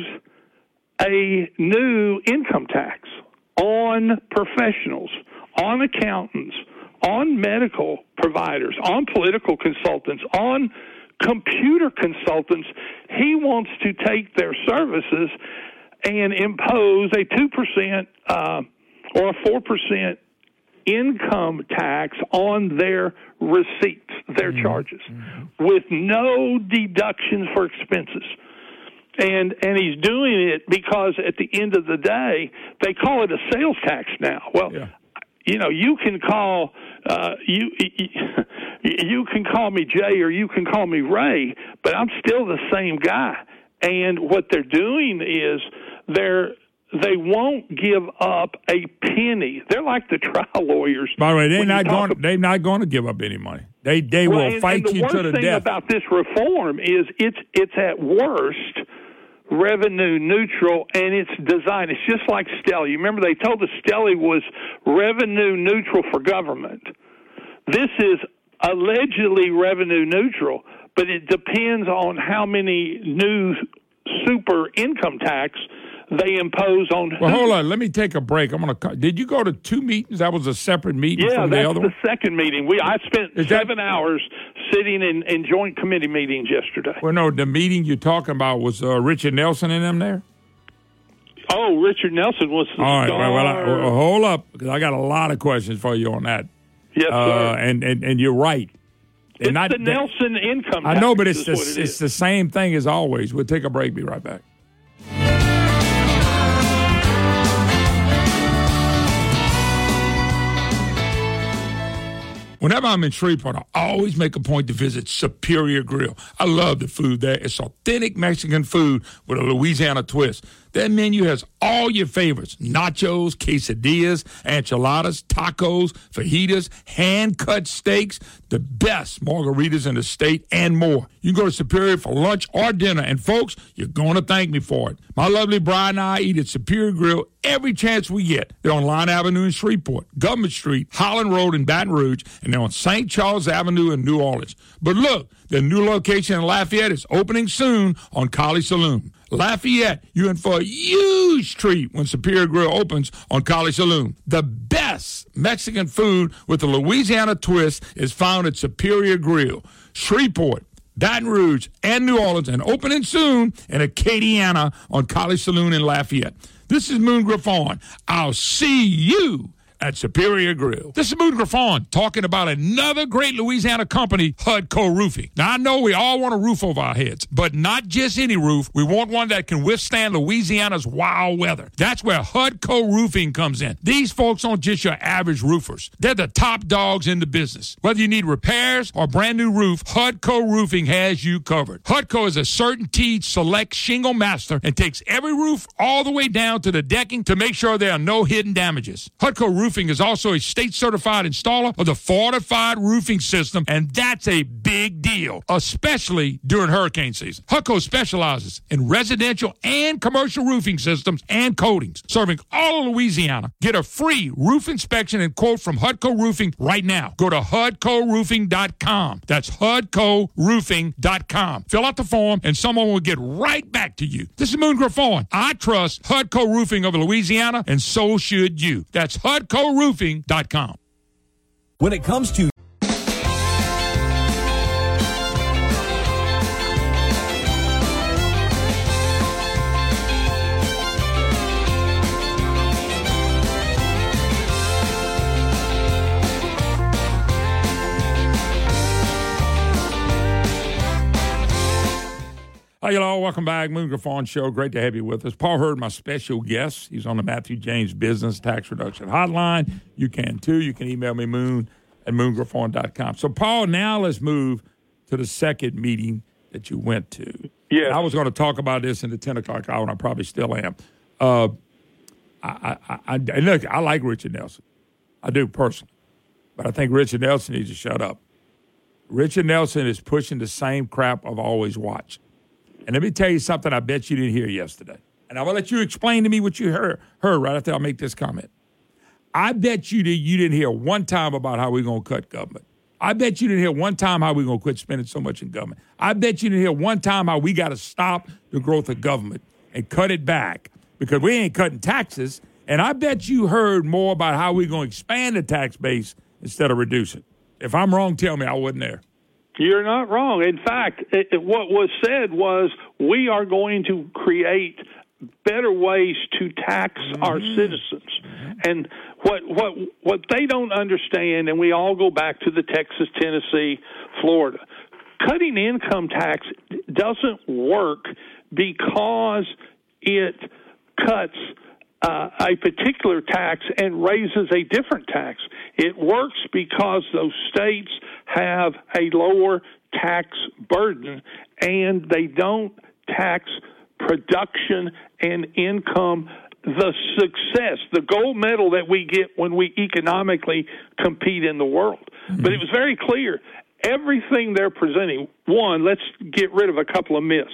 a new income tax on professionals, on accountants, on medical providers, on political consultants, on computer consultants. He wants to take their services and impose a two percent uh, or a four percent income tax on their receipts, their mm-hmm. charges, mm-hmm. with no deductions for expenses. And and he's doing it because at the end of the day, they call it a sales tax now. Well, yeah. you know, you can call uh, you you can call me Jay or you can call me Ray, but I'm still the same guy. And what they're doing is they're they won't give up a penny. They're like the trial lawyers. By the way, they're not going. About, they're not going to give up any money. They they well, will and, fight and you to the death. The worst thing about this reform is it's it's at worst revenue neutral, and it's designed. It's just like Stelly. You remember they told us Stelly was revenue neutral for government. This is allegedly revenue neutral, but it depends on how many new super income tax they impose on. Well, hold on. Let me take a break. I'm going to. Did you go to two meetings? That was a separate meeting yeah, from the that's other the one? second meeting. We I spent Is seven that, hours sitting in, in joint committee meetings yesterday. Well, no, the meeting you're talking about was uh, Richard Nelson and them there? Oh, Richard Nelson was the All right. star. Well, well, I, well, hold up, because I got a lot of questions for you on that. Yes, uh, sir. And, and, and you're right. It's not, the Nelson income tax. I know, but it's the, it it's is. the same thing as always. We'll take a break. Be right back. Whenever I'm in Shreveport, I always make a point to visit Superior Grill. I love the food there. It's authentic Mexican food with a Louisiana twist. Their menu has all your favorites: nachos, quesadillas, enchiladas, tacos, fajitas, hand-cut steaks, the best margaritas in the state, and more. You can go to Superior for lunch or dinner, and folks, you're going to thank me for it. My lovely bride and I eat at Superior Grill every chance we get. They're on Line Avenue in Shreveport, Government Street, Holland Road in Baton Rouge, and they're on Saint Charles Avenue in New Orleans. But look, their new location in Lafayette is opening soon on College Saloon. Lafayette, you're in for a huge treat when Superior Grill opens on College Saloon. The best Mexican food with a Louisiana twist is found at Superior Grill. Shreveport, Baton Rouge, and New Orleans, and opening soon in Acadiana on College Saloon in Lafayette. This is Moon Griffon. I'll see you at Superior Grill. This is Moon Griffon talking about another great Louisiana company, Hudco Roofing. Now, I know we all want a roof over our heads, but not just any roof. We want one that can withstand Louisiana's wild weather. That's where Hudco Roofing comes in. These folks aren't just your average roofers. They're the top dogs in the business. Whether you need repairs or a brand new roof, Hudco Roofing has you covered. Hudco is a CertainTeed Select Shingle Master and takes every roof all the way down to the decking to make sure there are no hidden damages. Hudco Roofing Roofing is also a state-certified installer of the Fortified Roofing System, and that's a big deal, especially during hurricane season. Hudco specializes in residential and commercial roofing systems and coatings, serving all of Louisiana. Get a free roof inspection and quote from Hudco Roofing right now. Go to hudco roofing dot com. That's hudco roofing dot com. Fill out the form, and someone will get right back to you. This is Moon Griffon. I trust Hudco Roofing of Louisiana, and so should you. That's hudco roofing dot com. When it comes to Hi, y'all. Welcome back. Moon Griffon Show. Great to have you with us. Paul Hurd, my special guest. He's on the Matthew James Business Tax Reduction Hotline. You can, too. You can email me, moon at moon griffon dot com. So, Paul, now let's move to the second meeting that you went to. Yeah. I was going to talk about this in the ten o'clock hour, and I probably still am. Uh, I, I, I, I, look, I like Richard Nelson. I do, personally. But I think Richard Nelson needs to shut up. Richard Nelson is pushing the same crap I've always watched. And let me tell you something I bet you didn't hear yesterday. And I will let you explain to me what you heard, heard right after I make this comment. I bet you that you didn't hear one time about how we're going to cut government. I bet you didn't hear one time how we're going to quit spending so much in government. I bet you didn't hear one time how we got to stop the growth of government and cut it back because we ain't cutting taxes. And I bet you heard more about how we're going to expand the tax base instead of reduce it. If I'm wrong, tell me. I wasn't there. You're not wrong. In fact, it, it, what was said was we are going to create better ways to tax mm-hmm. our citizens. Mm-hmm. And what what what they don't understand, and we all go back to the Texas, Tennessee, Florida, cutting income tax doesn't work because it cuts Uh, a particular tax and raises a different tax. It works because those states have a lower tax burden and they don't tax production and income, the success, the gold medal that we get when we economically compete in the world. Mm-hmm. But it was very clear, everything they're presenting, one, let's get rid of a couple of myths.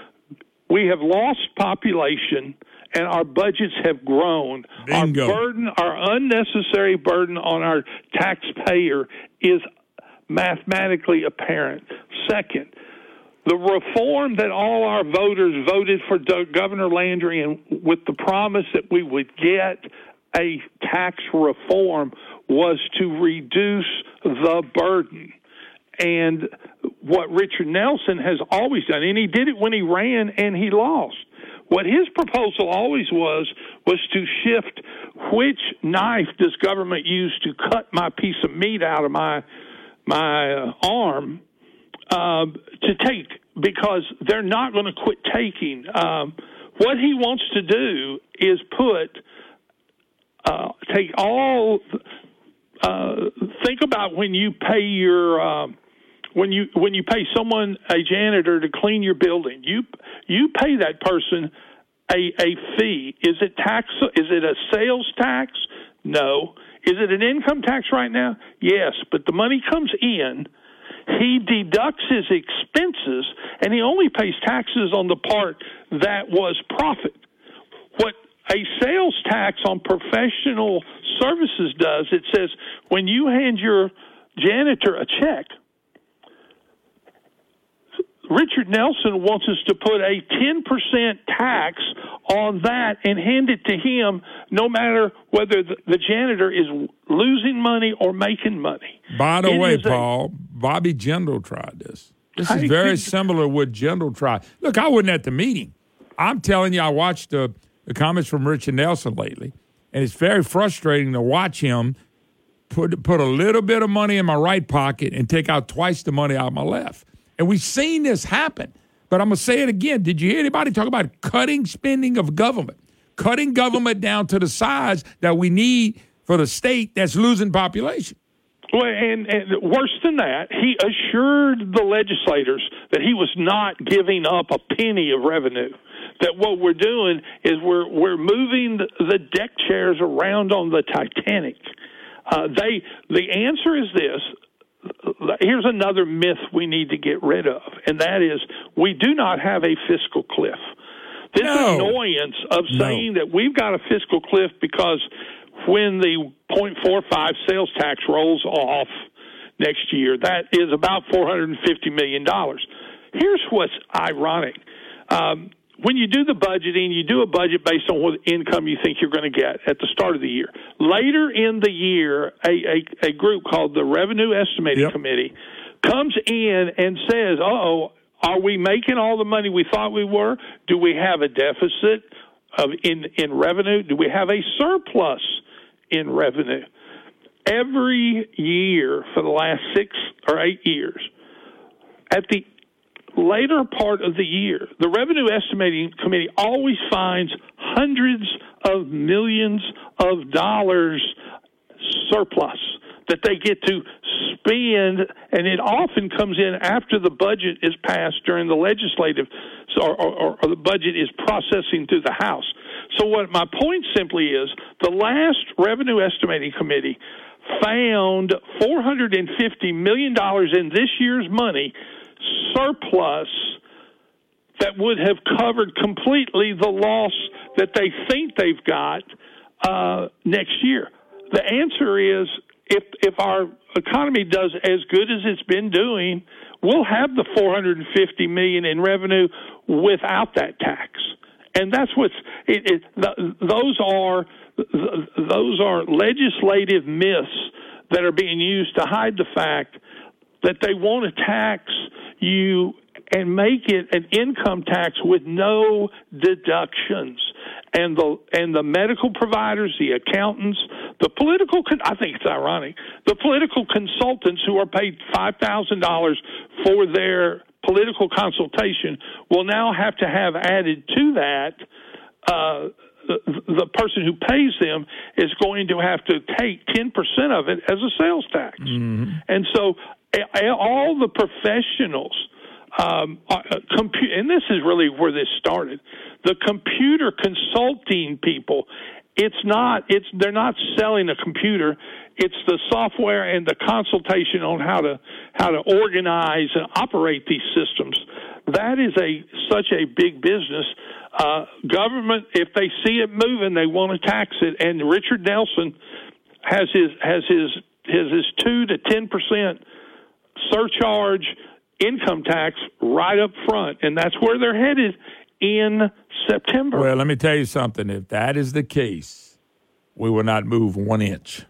We have lost population and our budgets have grown. Bingo. Our burden, our unnecessary burden on our taxpayer is mathematically apparent. Second, the reform that all our voters voted for Governor Landry and with the promise that we would get a tax reform was to reduce the burden. And what Richard Nelson has always done, and he did it when he ran and he lost, what his proposal always was, was to shift which knife does government use to cut my piece of meat out of my my uh, arm uh, to take, because they're not going to quit taking. Um, what he wants to do is put, uh, take all, uh, think about when you pay your, uh, When you when you pay someone, a janitor, to clean your building, you you pay that person a a fee. Is it tax? Is it a sales tax? No. Is it an income tax right now? Yes. But the money comes in. He deducts his expenses, and he only pays taxes on the part that was profit. What a sales tax on professional services does, it says when you hand your janitor a check, Richard Nelson wants us to put a ten percent tax on that and hand it to him no matter whether the, the janitor is losing money or making money. By the It way, is a- Paul, Bobby Jindal tried this. This I is very think- similar to what Jindal tried. Look, I wasn't at the meeting. I'm telling you, I watched the, the comments from Richard Nelson lately, and it's very frustrating to watch him put put a little bit of money in my right pocket and take out twice the money out of my left. And we've seen this happen. But I'm going to say it again. Did you hear anybody talk about cutting spending of government? Cutting government down to the size that we need for the state that's losing population. Well, and, and worse than that, he assured the legislators that he was not giving up a penny of revenue. That what we're doing is we're we're moving the, the deck chairs around on the Titanic. Uh, they the answer is this. Here's another myth we need to get rid of, and that is we do not have a fiscal cliff. This No. annoyance of No. saying that we've got a fiscal cliff because when the zero point four five sales tax rolls off next year, that is about four hundred fifty million dollars. Here's what's ironic. Um, when you do the budgeting, you do a budget based on what income you think you're going to get at the start of the year. Later in the year, a, a, a group called the Revenue Estimating Yep. Committee comes in and says, uh-oh, are we making all the money we thought we were? Do we have a deficit of in, in revenue? Do we have a surplus in revenue? Every year for the last six or eight years, at the later part of the year, the Revenue Estimating Committee always finds hundreds of millions of dollars surplus that they get to spend, and it often comes in after the budget is passed during the legislative, or, or, or the budget is processing through the House. So what my point simply is, the last Revenue Estimating Committee found four hundred fifty million dollars in this year's money surplus that would have covered completely the loss that they think they've got uh, next year. The answer is, if if our economy does as good as it's been doing, we'll have the four hundred fifty million dollars in revenue without that tax. And that's what's it, it, th- those are th- those are legislative myths that are being used to hide the fact that they want to tax you and make it an income tax with no deductions. And the and the medical providers, the accountants, the political con- I think it's ironic, the political consultants who are paid five thousand dollars for their political consultation will now have to have added to that uh, the, the person who pays them is going to have to take ten percent of it as a sales tax. Mm-hmm. And so all the professionals, um, uh, compu- and this is really where this started, the computer consulting people, it's not, it's they're not selling a computer. It's the software and the consultation on how to how to organize and operate these systems. That is a such a big business. Uh, government, if they see it moving, they want to tax it. And Richard Nelson has his has his his, his two to ten percent surcharge income tax right up front, and that's where they're headed in September. Well, let me tell you something. If that is the case, we will not move one inch.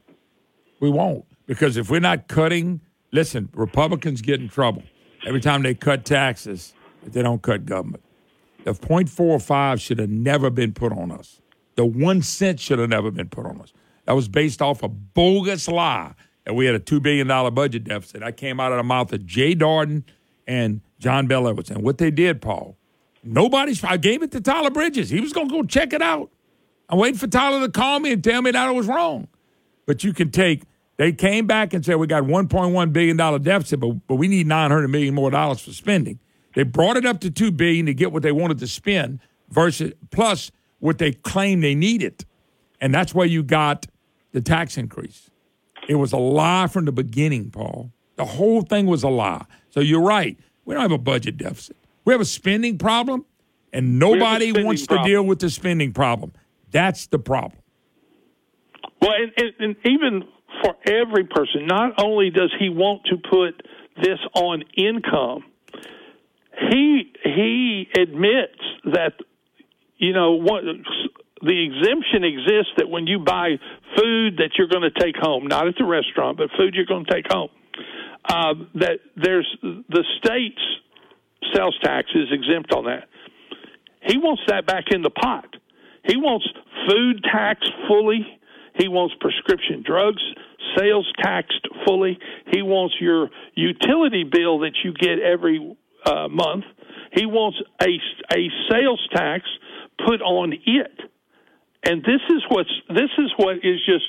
We won't. Because if we're not cutting, listen, Republicans get in trouble every time they cut taxes if they don't cut government. The point four five should have never been put on us. The one cent should have never been put on us. That was based off a bogus lie that we had a two billion dollars budget deficit. That came out of the mouth of Jay Darden and John Bel Edwards. And what they did, Paul, nobody's, I gave it to Tyler Bridges. He was going to go check it out. I'm waiting for Tyler to call me and tell me that I was wrong. But you can take, they came back and said we got one point one billion dollars deficit, but, but we need nine hundred million dollars more dollars for spending. They brought it up to two billion dollars to get what they wanted to spend versus plus what they claimed they needed. And that's where you got the tax increase. It was a lie from the beginning, Paul. The whole thing was a lie. So you're right. We don't have a budget deficit. We have a spending problem, and nobody wants problem. to deal with the spending problem. That's the problem. Well, and, and, and even for every person, not only does he want to put this on income, he he admits that, you know, what, the exemption exists that when you buy food that you're going to take home, not at the restaurant, but food you're going to take home, uh, that there's the state's sales tax is exempt on that. He wants that back in the pot. He wants food taxed fully. He wants prescription drugs sales taxed fully. He wants your utility bill that you get every uh, month. He wants a, a sales tax put on it. And this is what's this is what is just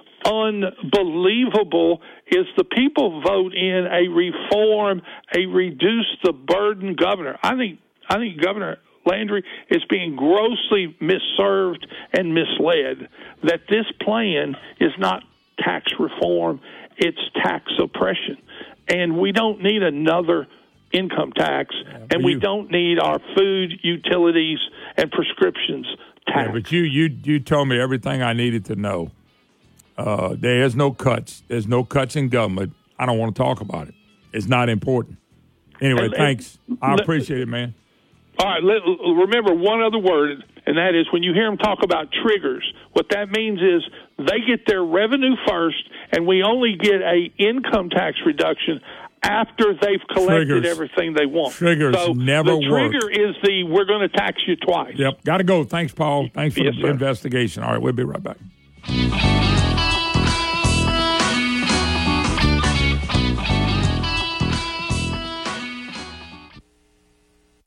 unbelievable is the people vote in a reform, a reduce the burden governor. I think I think Governor Landry is being grossly misserved and misled that this plan is not tax reform, it's tax suppression. And we don't need another income tax, yeah, and we you, don't need our food, utilities, and prescriptions tax. Yeah, but you, you, you told me everything I needed to know. Uh, there is no cuts. There's no cuts in government. I don't want to talk about it. It's not important. Anyway, and, thanks. And, I appreciate it, man. All right, let, remember one other word, and that is when you hear them talk about triggers, what that means is they get their revenue first, and we only get a income tax reduction after they've collected triggers. everything they want. Triggers so never work. The trigger work. is the we're going to tax you twice. Yep, got to go. Thanks, Paul. Thanks for yes, the sir. investigation. All right, we'll be right back.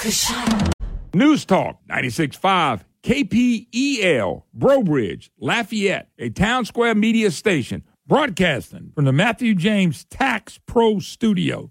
News Talk ninety-six point five K P E L, Brobridge, Lafayette, a Town Square media station, broadcasting from the Matthew James Tax Pro Studio.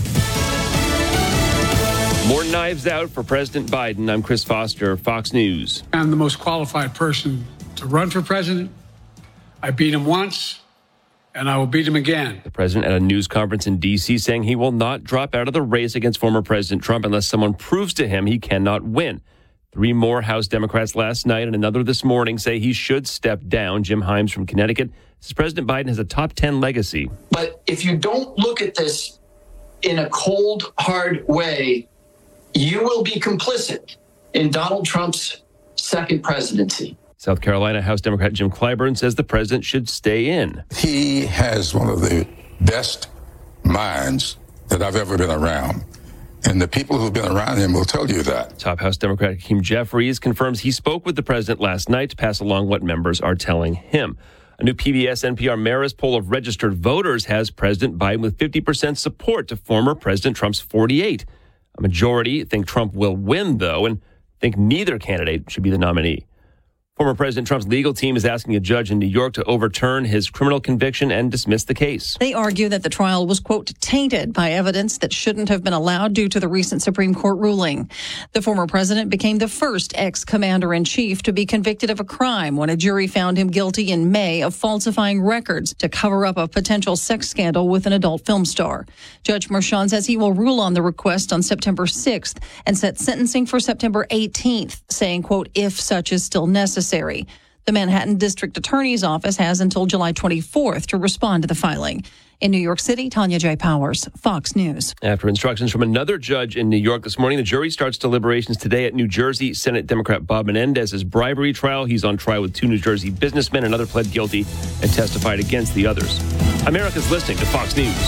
More knives out for President Biden. I'm Chris Foster, Fox News. I'm the most qualified person to run for president. I beat him once, and I will beat him again. The president at a news conference in D C saying he will not drop out of the race against former President Trump unless someone proves to him he cannot win. Three more House Democrats last night and another this morning say he should step down. Jim Himes from Connecticut says President Biden has a top ten legacy. But if you don't look at this in a cold, hard way, you will be complicit in Donald Trump's second presidency. South Carolina House Democrat Jim Clyburn says the president should stay in. He has one of the best minds that I've ever been around. And the people who've been around him will tell you that. Top House Democrat Hakeem Jeffries confirms he spoke with the president last night to pass along what members are telling him. A new P B S N P R Marist poll of registered voters has President Biden with fifty percent support to former President Trump's forty-eight. A majority think Trump will win, though, and think neither candidate should be the nominee. Former President Trump's legal team is asking a judge in New York to overturn his criminal conviction and dismiss the case. They argue that the trial was, quote, tainted by evidence that shouldn't have been allowed due to the recent Supreme Court ruling. The former president became the first ex-commander-in-chief to be convicted of a crime when a jury found him guilty in May of falsifying records to cover up a potential sex scandal with an adult film star. Judge Merchan says he will rule on the request on September sixth and set sentencing for September eighteenth, saying, quote, if such is still necessary. The Manhattan District Attorney's Office has until July twenty-fourth to respond to the filing. In New York City, Tanya J. Powers, Fox News. After instructions from another judge in New York this morning, the jury starts deliberations today at New Jersey. Senate Democrat Bob Menendez's bribery trial. He's on trial with two New Jersey businessmen. Another pled guilty and testified against the others. America's listening to Fox News.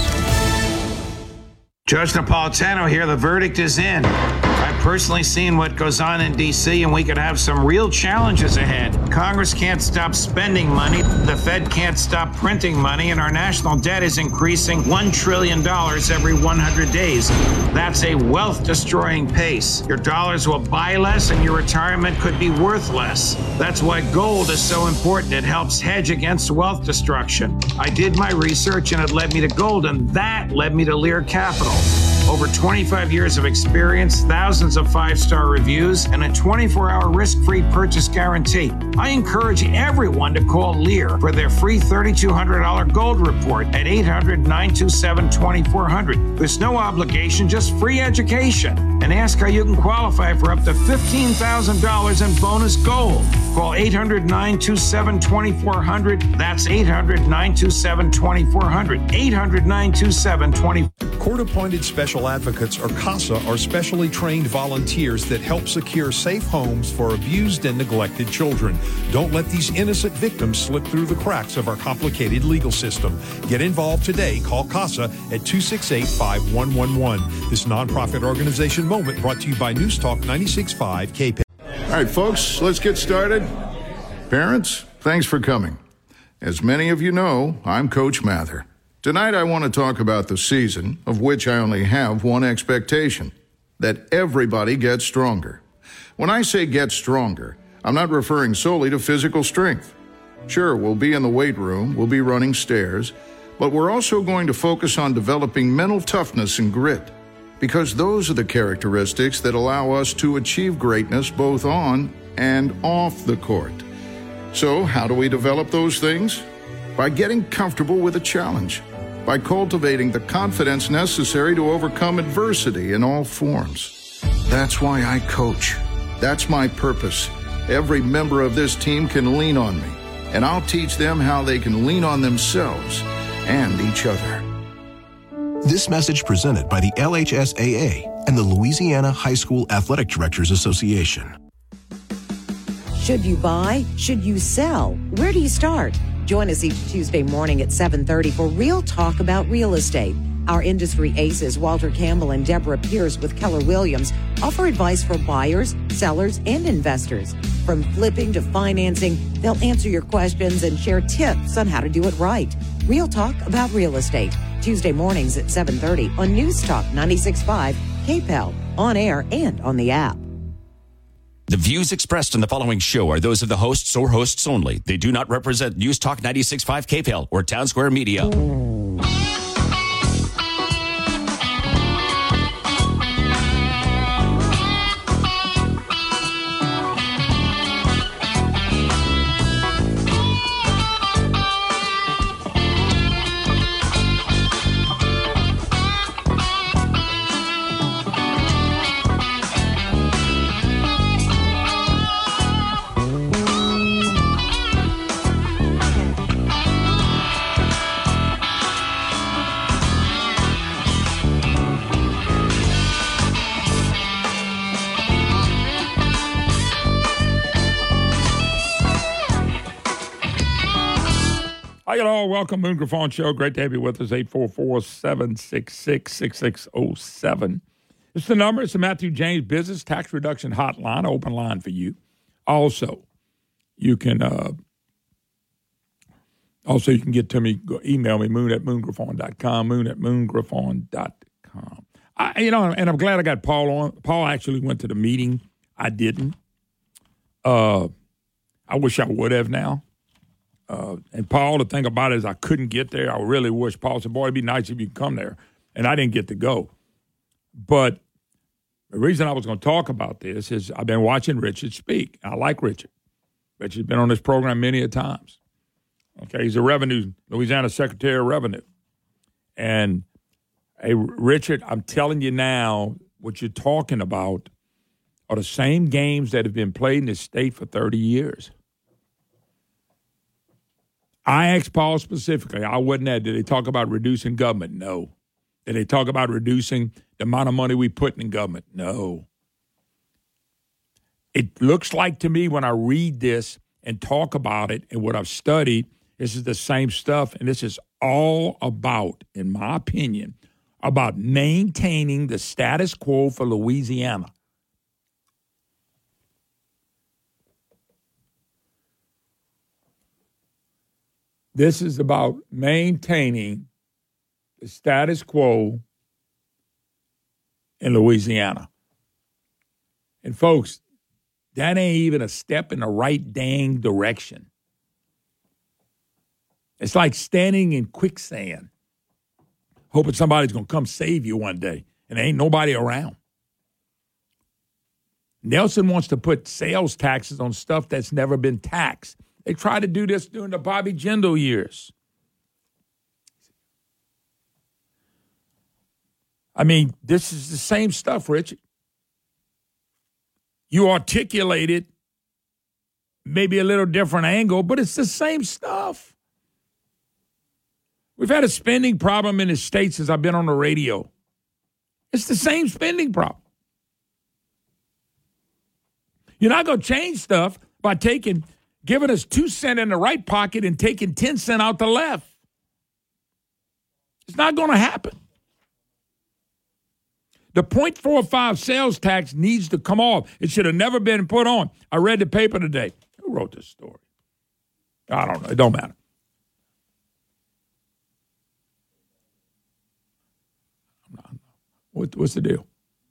Judge Napolitano here. The verdict is in. I've personally seen what goes on in D C, and we could have some real challenges ahead. Congress can't stop spending money. The Fed can't stop printing money, and our national debt is increasing one trillion dollars every one hundred days. That's a wealth-destroying pace. Your dollars will buy less, and your retirement could be worth less. That's why gold is so important. It helps hedge against wealth destruction. I did my research, and it led me to gold, and that led me to Lear Capital. Over twenty-five years of experience, thousands of five-star reviews, and a twenty-four hour risk-free purchase guarantee. I encourage everyone to call Lear for their free three thousand two hundred dollars gold report at eight hundred, nine two seven, two four zero zero. There's no obligation, just free education. And ask how you can qualify for up to fifteen thousand dollars in bonus gold. Call eight hundred, nine two seven, two four zero zero. That's eight hundred, nine two seven, two four zero zero. eight hundred, nine two seven, two four zero zero. Court-appointed special advocates, or CASA, are specially trained volunteers that help secure safe homes for abused and neglected children. Don't let these innocent victims slip through the cracks of our complicated legal system. Get involved today. Call CASA at two six eight, five one one one. This nonprofit organization moment brought to you by News Talk ninety-six point five K P L. All right, folks, let's get started. Parents, thanks for coming. As many of you know, I'm Coach Mather. Tonight I want to talk about the season, of which I only have one expectation, that everybody gets stronger. When I say get stronger, I'm not referring solely to physical strength. Sure, we'll be in the weight room, we'll be running stairs, but we're also going to focus on developing mental toughness and grit, because those are the characteristics that allow us to achieve greatness both on and off the court. So how do we develop those things? By getting comfortable with a challenge, by cultivating the confidence necessary to overcome adversity in all forms. That's why I coach. That's my purpose. Every member of this team can lean on me, and I'll teach them how they can lean on themselves and each other. This message presented by the L H S A A and the Louisiana High School Athletic Directors Association. Should you buy? Should you sell? Where do you start? Join us each Tuesday morning at seven thirty for Real Talk about real estate. Our industry aces, Walter Campbell and Deborah Pierce with Keller Williams, offer advice for buyers, sellers, and investors. From flipping to financing, they'll answer your questions and share tips on how to do it right. Real Talk about real estate, Tuesday mornings at seven thirty on News Talk ninety-six point five K P L, on air, and on the app. The views expressed in the following show are those of the hosts or hosts only. They do not represent News Talk ninety-six point five K P L or Town Square Media. Hi, y'all. Welcome, Moon Griffon Show. Great to have you with us. eight four four, seven six six, six six zero seven. It's the number. It's the Matthew James Business Tax Reduction Hotline, open line for you. Also, you can uh, also you can get to me, go, email me, moon at moon griffon dot com, moon at moon griffon dot com. I, you know, and I'm glad I got Paul on. Paul actually went to the meeting. I didn't. Uh, I wish I would have now. Uh, and Paul, the thing about it is I couldn't get there. I really wish. Paul said, boy, it'd be nice if you could come there. And I didn't get to go. But the reason I was going to talk about this is I've been watching Richard speak. I like Richard. Richard's been on this program many a times. Okay, he's a revenue, Louisiana Secretary of Revenue. And, hey, Richard, I'm telling you now, what you're talking about are the same games that have been played in this state for thirty years. I asked Paul specifically, I wasn't there, did they talk about reducing government? No. Did they talk about reducing the amount of money we put in government? No. It looks like to me when I read this and talk about it and what I've studied, this is the same stuff, and this is all about, in my opinion, about maintaining the status quo for Louisiana. This is about maintaining the status quo in Louisiana. And folks, that ain't even a step in the right dang direction. It's like standing in quicksand, hoping somebody's going to come save you one day, and there ain't nobody around. Nelson wants to put sales taxes on stuff that's never been taxed. They tried to do this during the Bobby Jindal years. I mean, this is the same stuff, Richard. You articulated maybe a little different angle, but it's the same stuff. We've had a spending problem in the state since I've been on the radio. It's the same spending problem. You're not going to change stuff by taking... giving us two cents in the right pocket and taking ten cents out the left. It's not going to happen. The point four five sales tax needs to come off. It should have never been put on. I read the paper today. Who wrote this story? I don't know. It don't matter. What, what's the deal?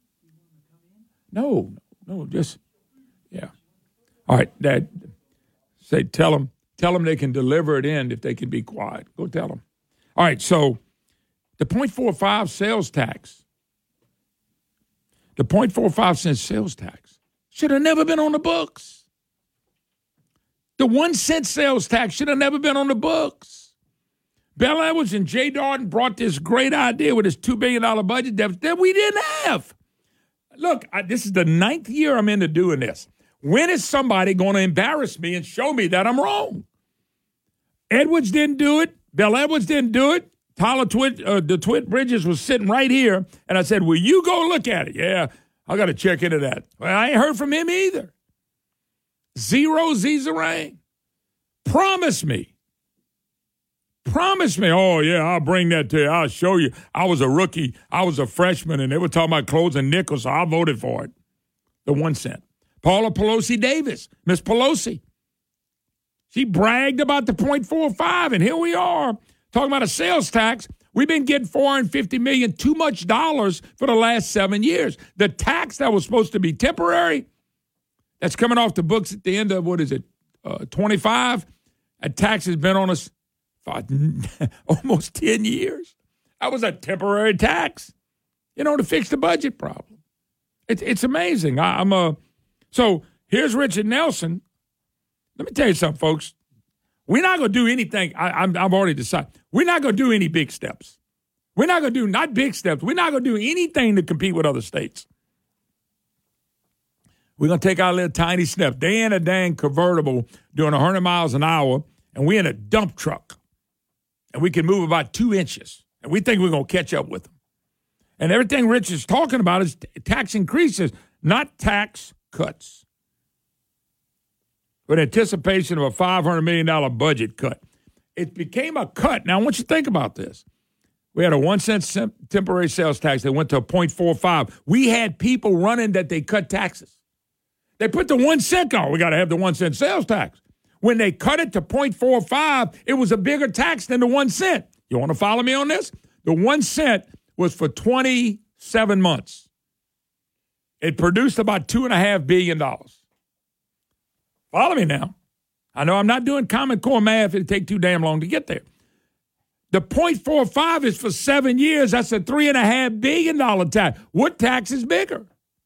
No, no, just, yeah. All right, Dad. Say, tell them, tell them they can deliver it in if they can be quiet. Go tell them. All right, so the point four five sales tax, the point four five cent sales tax should have never been on the books. The one cent sales tax should have never been on the books. Bell Edwards and Jay Darden brought this great idea with his two billion dollars budget deficit that we didn't have. Look, I, this is the ninth year I'm into doing this. When is somebody going to embarrass me and show me that I'm wrong? Edwards didn't do it. Bell Edwards didn't do it. Tyler Twit, uh, the Twit Bridges was sitting right here, and I said, will you go look at it? Yeah, I got to check into that. Well, I ain't heard from him either. Zero Zizarang. Promise me. Promise me. Oh, yeah, I'll bring that to you. I'll show you. I was a rookie. I was a freshman, and they were talking about closing nickels, so I voted for it. The one cent. Paula Pelosi Davis, Miss Pelosi. She bragged about the point four five, and here we are talking about a sales tax We've been getting four hundred fifty million dollars, too much dollars for the last seven years. The tax that was supposed to be temporary, that's coming off the books at the end of, what is it, uh, twenty-five? That tax has been on us for almost ten years. That was a temporary tax, you know, to fix the budget problem. It's it's amazing. I, I'm a so here's Richard Nelson. Let me tell you something, folks. We're not going to do anything. I, I'm, I've already decided. We're not going to do any big steps. We're not going to do, not big steps. We're not going to do anything to compete with other states. We're going to take our little tiny steps. They in a dang convertible doing one hundred miles an hour, and we're in a dump truck. And we can move about two inches. And we think we're going to catch up with them. And everything Rich is talking about is tax increases, not tax cuts. With anticipation of a five hundred million dollars budget cut. It became a cut. Now, I want you to think about this. We had a one cent temporary sales tax that went to a point four five. We had people running that they cut taxes. They put the one cent on. We got to have the one cent sales tax. When they cut it to point four five, it was a bigger tax than the one cent. You want to follow me on this? The one cent was for twenty-seven months. It produced about two and a half billion dollars. Follow me now. I know I'm not doing Common Core math. It'd take too damn long to get there. The point four five is for seven years. That's a three and a half billion dollar tax. What tax is bigger?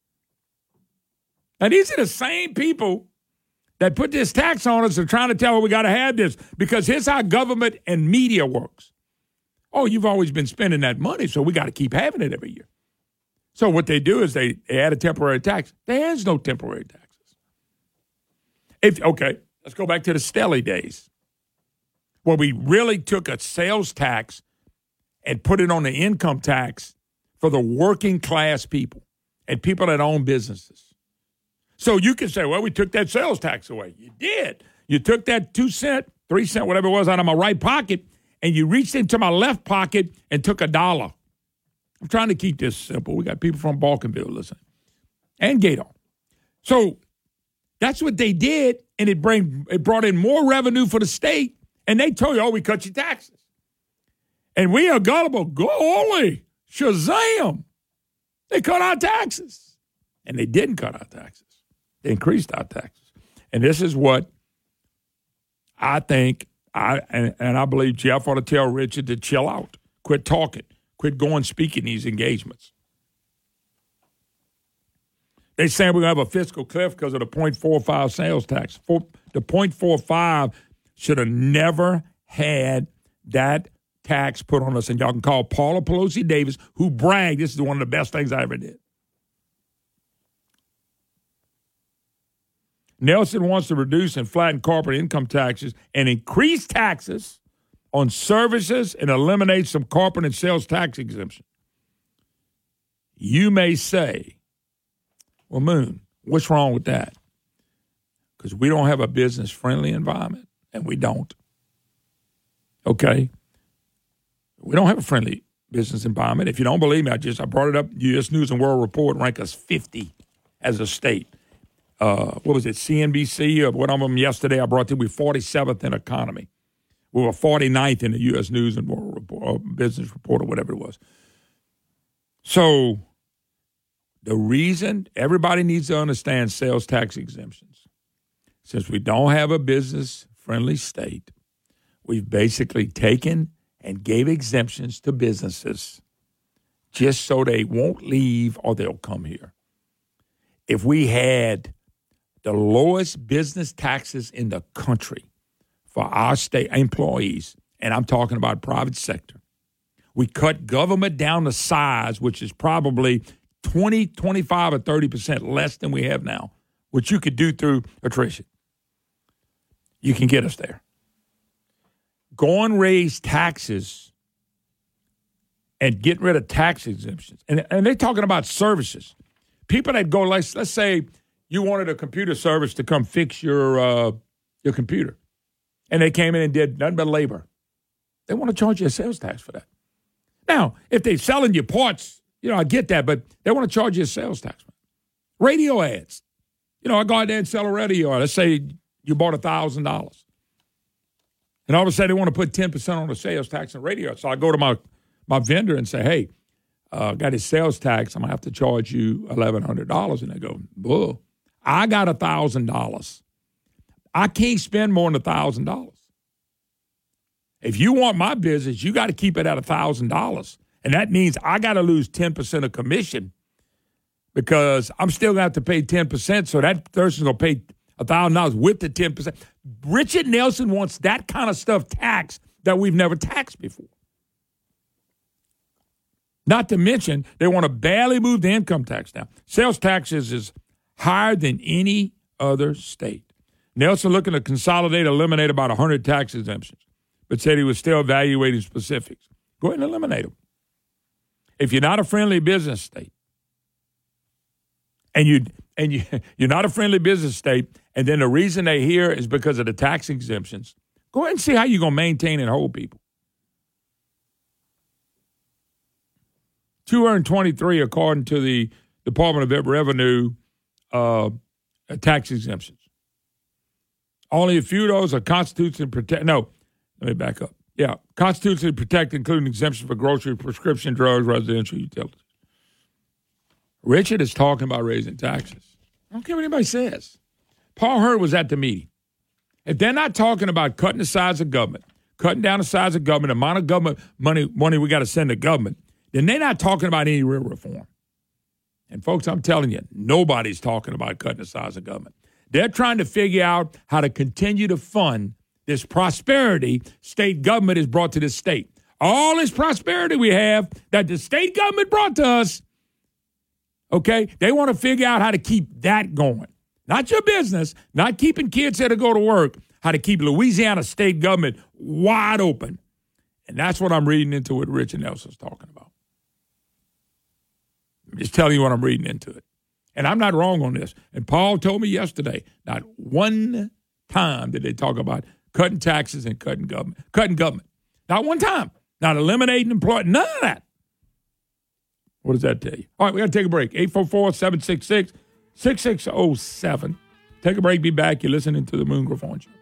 Now, these are the same people that put this tax on us and trying to tell us we got to have this because here's how government and media works. Oh, you've always been spending that money, so we got to keep having it every year. So what they do is they, they add a temporary tax. There is no temporary taxes. If okay, let's go back to the Stelly days where we really took a sales tax and put it on the income tax for the working class people and people that own businesses. So you can say, well, we took that sales tax away. You did. You took that two cent, three cent, whatever it was, out of my right pocket, and you reached into my left pocket and took a dollar. I'm trying to keep this simple. We got people from Balkanville listening and Gator. So that's what they did, and it bring it brought in more revenue for the state, and they told you, oh, we cut your taxes. And we are gullible. Golly, Shazam. They cut our taxes. And they didn't cut our taxes. They increased our taxes. And this is what I think, I and, and I believe Jeff ought to tell Richard to chill out. Quit talking. Quit going speaking these engagements. They say we're going to have a fiscal cliff because of the point four five sales tax. For, the point four five should have never had that tax put on us. And y'all can call Paula Pelosi Davis, who bragged, this is one of the best things I ever did. Nelson wants to reduce and flatten corporate income taxes and increase taxes on services and eliminate some corporate and sales tax exemption. You may say, well, Moon, what's wrong with that? Because we don't have a business-friendly environment, and we don't. Okay? We don't have a friendly business environment. If you don't believe me, I just I brought it up. U S News and World Report ranked us fifty as a state. Uh, what was it, C N B C? Or one of them yesterday I brought to we forty-seventh in economy. We were forty-ninth in the U S News and World Report, or Business Report, or whatever it was. So the reason everybody needs to understand sales tax exemptions, since we don't have a business-friendly state, we've basically taken and gave exemptions to businesses just so they won't leave or they'll come here. If we had the lowest business taxes in the country for our state employees, and I'm talking about private sector, we cut government down to size, which is probably twenty, twenty-five, or thirty percent less than we have now, which you could do through attrition. You can get us there. Go and raise taxes and get rid of tax exemptions. And, and they're talking about services. People that go, let's, let's say you wanted a computer service to come fix your uh, your computer, and they came in and did nothing but labor. They want to charge you a sales tax for that. Now, if they're selling you parts, you know, I get that, but they want to charge you a sales tax. Radio ads. You know, I go out there and sell a radio ad. Let's say you bought one thousand dollars. And all of a sudden they want to put ten percent on the sales tax on radio. So I go to my my vendor and say, hey, uh, got his sales tax. I'm going to have to charge you eleven hundred dollars. And they go, whoa, I got one thousand dollars. I can't spend more than one thousand dollars. If you want my business, you got to keep it at one thousand dollars. And that means I got to lose ten percent of commission because I'm still going to have to pay ten percent. So that person's going to pay one thousand dollars with the ten percent. Richard Nelson wants that kind of stuff taxed that we've never taxed before. Not to mention, they want to barely move the income tax down. Sales taxes is higher than any other state. Nelson looking to consolidate, eliminate about one hundred tax exemptions, but said he was still evaluating specifics. Go ahead and eliminate them. If you're not a friendly business state, and you and you you're not a friendly business state, and then the reason they're here is because of the tax exemptions, go ahead and see how you're going to maintain and hold people. two hundred twenty-three, according to the Department of Revenue, uh, tax exemptions. Only a few of those are constitutionally protected. No, let me back up. Yeah, constitutionally protected, including exemptions for grocery, prescription drugs, residential utilities. Richard is talking about raising taxes. I don't care what anybody says. Paul Hurd was at the meeting. If they're not talking about cutting the size of government, cutting down the size of government, the amount of government money, money we got to send to government, then they're not talking about any real reform. And, folks, I'm telling you, nobody's talking about cutting the size of government. They're trying to figure out how to continue to fund this prosperity state government has brought to this state. All this prosperity we have that the state government brought to us, okay, they want to figure out how to keep that going. Not your business, not keeping kids there to go to work, how to keep Louisiana state government wide open. And that's what I'm reading into what Richard Nelson's talking about. I'm just telling you what I'm reading into it. And I'm not wrong on this. And Paul told me yesterday, not one time did they talk about cutting taxes and cutting government. Cutting government. Not one time. Not eliminating employment. None of that. What does that tell you? All right, we got to take a break. eight four four, seven six six, six six zero seven. Take a break. Be back. You're listening to the Moon Griffon Show.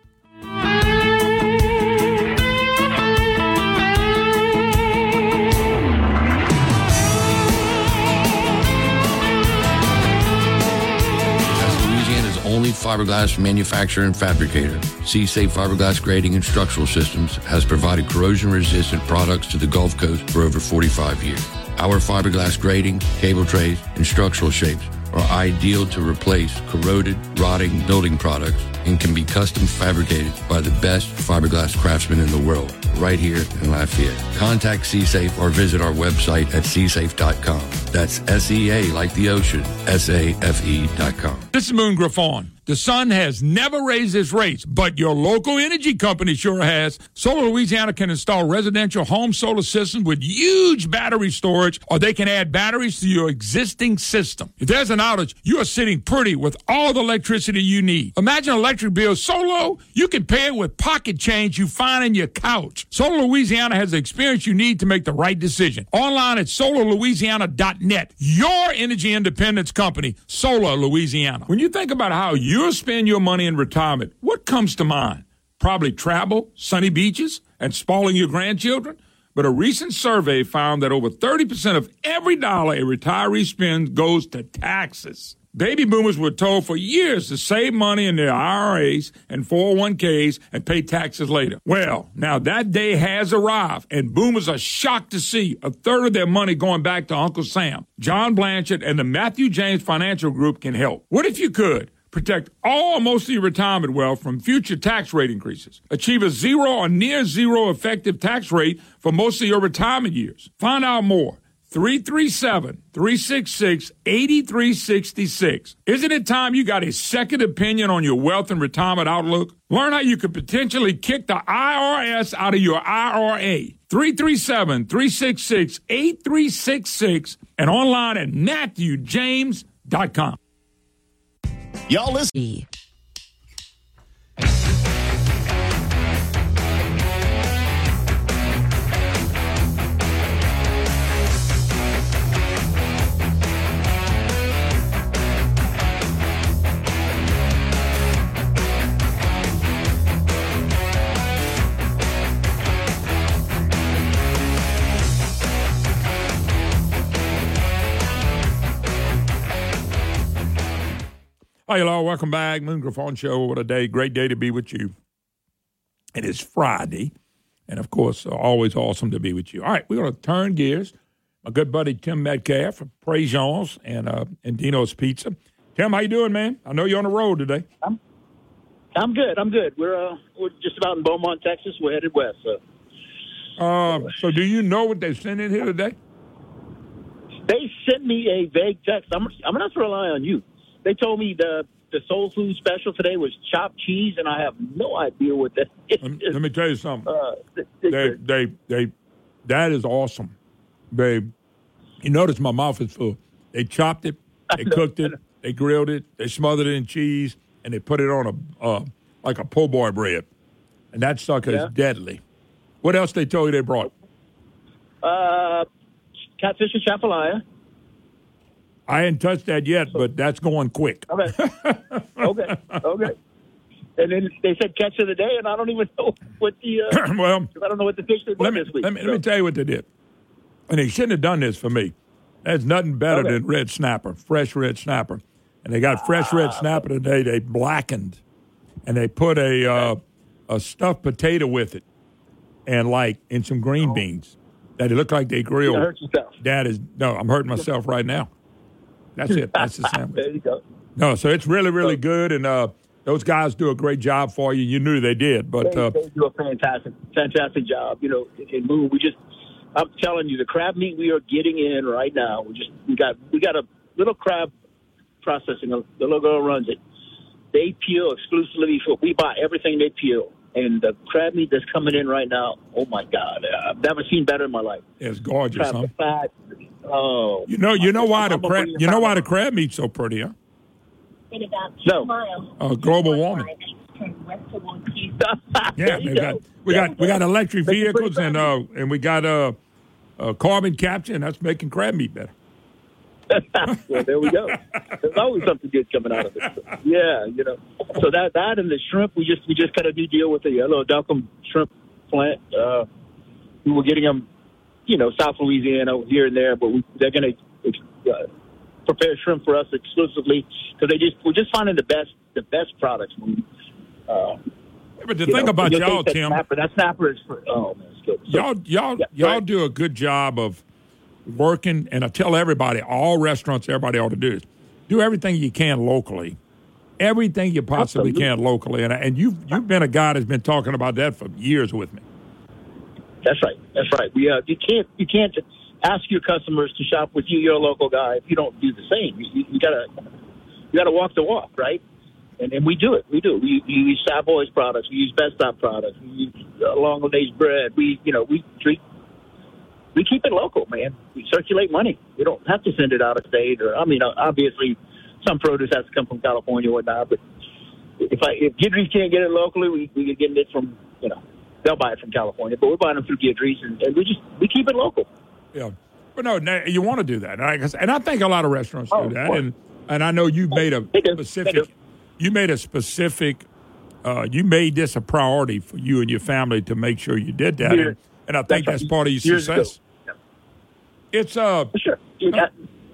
Only fiberglass manufacturer and fabricator, C-Safe Fiberglass Grading and Structural Systems has provided corrosion-resistant products to the Gulf Coast for over forty-five years. Our fiberglass grading, cable trays, and structural shapes are ideal to replace corroded, rotting building products and can be custom fabricated by the best fiberglass craftsmen in the world, right here in Lafayette. Contact C-Safe or visit our website at c safe dot com. That's S E A like the ocean, S A F E dot com. This is Moon Griffon. The sun has never raised its rates, but your local energy company sure has. Solar Louisiana can install residential home solar systems with huge battery storage, or they can add batteries to your existing system. If there's an outage, you are sitting pretty with all the electricity you need. Imagine an electric bill so low, you can pay it with pocket change you find in your couch. Solar Louisiana has the experience you need to make the right decision. Online at solar louisiana dot net. Your energy independence company, Solar Louisiana. When you think about how you'll spend your money in retirement, what comes to mind? Probably travel, sunny beaches, and spoiling your grandchildren. But a recent survey found that over thirty percent of every dollar a retiree spends goes to taxes. Baby boomers were told for years to save money in their I R As and four oh one k's and pay taxes later. Well, now that day has arrived, and boomers are shocked to see a third of their money going back to Uncle Sam. John Blanchard and the Matthew James Financial Group can help. What if you could protect all or most of your retirement wealth from future tax rate increases? Achieve a zero or near zero effective tax rate for most of your retirement years. Find out more. three three seven, three six six, eight three six six. Isn't it time you got a second opinion on your wealth and retirement outlook? Learn how you could potentially kick the I R S out of your I R A. three three seven, three six six, eight three six six and online at matthew james dot com. Y'all listen. Hi, hello. Welcome back. Moon Griffon Show. What a day. Great day to be with you. It is Friday. And, of course, always awesome to be with you. All right, we're going to turn gears. My good buddy Tim Metcalf from Préjean's and, uh, and Dino's Pizza. Tim, how you doing, man? I know you're on the road today. I'm, I'm good. I'm good. We're uh, we're just about in Beaumont, Texas. We're headed west. So, uh, so do you know what they sent in here today? They sent me a vague text. I'm, I'm going to rely on you. They told me the the soul food special today was chopped cheese, and I have no idea what that is. Let, let me tell you something. Uh, they, they, they, that is awesome. They, you notice my mouth is full. They chopped it, they cooked it, they grilled it, they smothered it in cheese, and they put it on a uh, like a po' boy bread. And that sucker yeah. is deadly. What else they told you they brought? Uh, catfish and jambalaya. I ain't touched that yet, but that's going quick. Okay. okay. Okay. And then they said catch of the day, and I don't even know what the uh, well. I don't know what the fish they let me, this week. Let me, so. let me tell you what they did. And they shouldn't have done this for me. There's nothing better okay. than red snapper, fresh red snapper. And they got fresh red snapper today. They blackened, and they put a uh, a stuffed potato with it, and like in some green oh. beans that it looked like they grilled. You hurt yourself. That is no, I'm hurting myself right now. That's it. That's the sandwich. There you go. No, so it's really, really good, and uh, those guys do a great job for you. You knew they did, but they, uh, they do a fantastic, fantastic job. You know, in Moon, we just, I'm telling you, the crab meat we are getting in right now. We just, we got, we got a little crab processing. The little girl runs it. They peel exclusively for. We buy everything they peel, and the crab meat that's coming in right now. Oh my God, I've never seen better in my life. It's gorgeous, crab huh? Fat, oh, you know, you know why the crab, you know why the crab meat's so pretty, huh? In about two no. miles. Uh, global warming. Yeah, we got we got we got electric vehicles and uh and we got uh, uh carbon capture, and that's making crab meat better. Well, there we go. There's always something good coming out of it. Yeah, you know. So that that and the shrimp, we just we just kind of do deal with the little Delcom shrimp plant. Uh, we were getting them, you know, South Louisiana here and there, but we, they're going to uh, prepare shrimp for us exclusively because they just we're just finding the best the best products. Uh, yeah, but the thing know, about y'all, that Tim, snapper, that snapper is for, oh man, it's good. So, y'all y'all yeah, y'all right. do a good job of working, and I tell everybody, all restaurants, everybody ought to do this. Do everything you can locally. Everything you possibly Absolutely. can locally. And and you've, you've been a guy that's been talking about that for years with me. That's right. That's right. We uh, you can't you can't ask your customers to shop with you, your local guy, if you don't do the same. You, you, you gotta you gotta walk the walk, right? And and we do it. We do. We, we use Savoy's products. We use Best Stop products. We use uh, Long Days bread. We you know we treat. We keep it local, man. We circulate money. We don't have to send it out of state, or I mean, obviously, some produce has to come from California or whatnot. But if I if Gidry's can't get it locally, we we get it from you know they'll buy it from California. But we're buying them through Gidry's, and, and we just we keep it local. Yeah, but no, you want to do that, and I think a lot of restaurants oh, do that. And and I know you made a specific, you made a specific, uh, you made this a priority for you and your family to make sure you did that. Yeah. And, And I think that's, that's part of your success. Yeah. It's uh, For sure. No,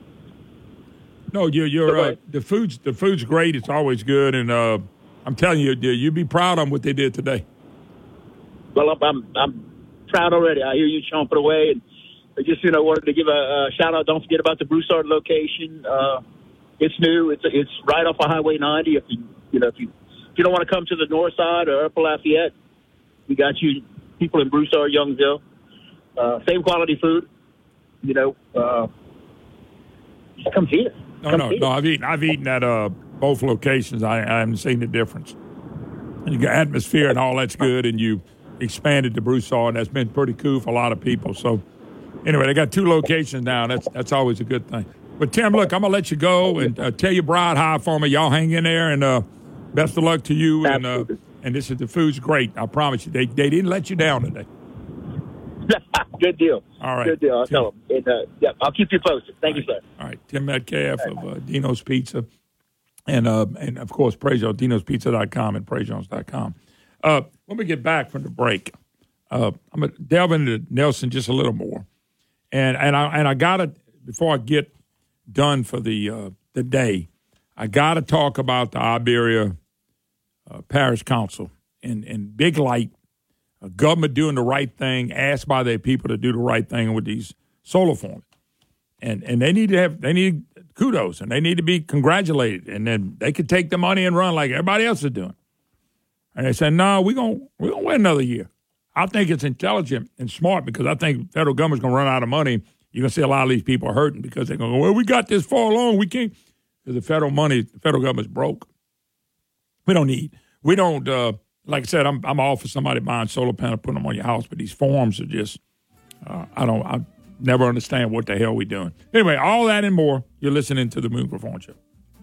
no you're, you're uh, the food's the food's great. It's always good, and uh, I'm telling you, you'd be proud of what they did today. Well, I'm I'm, I'm proud already. I hear you chomping away, and I just you know wanted to give a, a shout out. Don't forget about the Broussard location. Uh, it's new. It's it's right off of Highway ninety. If you you know if you if you don't want to come to the north side or Upper Lafayette, we got you. People in Broussard, Youngsville, uh, same quality food. You know, uh, come feed us. No, come no, feed no. us. I've eaten. I've eaten at uh, both locations. I, I haven't seen the difference. And you got atmosphere and all that's good, and you expanded to Broussard, and that's been pretty cool for a lot of people. So, anyway, they got two locations now. That's that's always a good thing. But Tim, look, I'm gonna let you go and uh, tell your bride hi for me. Y'all hang in there, and uh, best of luck to you. Absolutely. And uh, and this is the food's great. I promise you, they they didn't let you down today. Good deal. All right. Good deal. I'll tell them. And, uh, yeah, I'll keep you posted. Thank all you, right. sir. All right. Tim Metcalf of uh, Dino's Pizza. And, uh, and of course, Préjean, dinos pizza dot com and Préjeans dot com. Uh, when we get back from the break, uh, I'm going to delve into Nelson just a little more. And and I and I got to, before I get done for the uh, the day, I got to talk about the Iberia uh, Parish Council in, in big light, a government doing the right thing, asked by their people to do the right thing with these solar farms. And and they need to have they need kudos and they need to be congratulated. And then they could take the money and run like everybody else is doing. And they said, no, we're going we're gonna wait another year. I think it's intelligent and smart because I think the federal government's going to run out of money. You're going to see a lot of these people hurting because they're going to go, well, we got this far along. We can't. Because the federal money, the federal government's broke. We don't need, we don't, uh, like I said, I'm I'm all for somebody buying solar panels, putting them on your house, but these farms are just, uh, I don't, I never understand what the hell we're doing. Anyway, all that and more, you're listening to the Moon Griffon Show.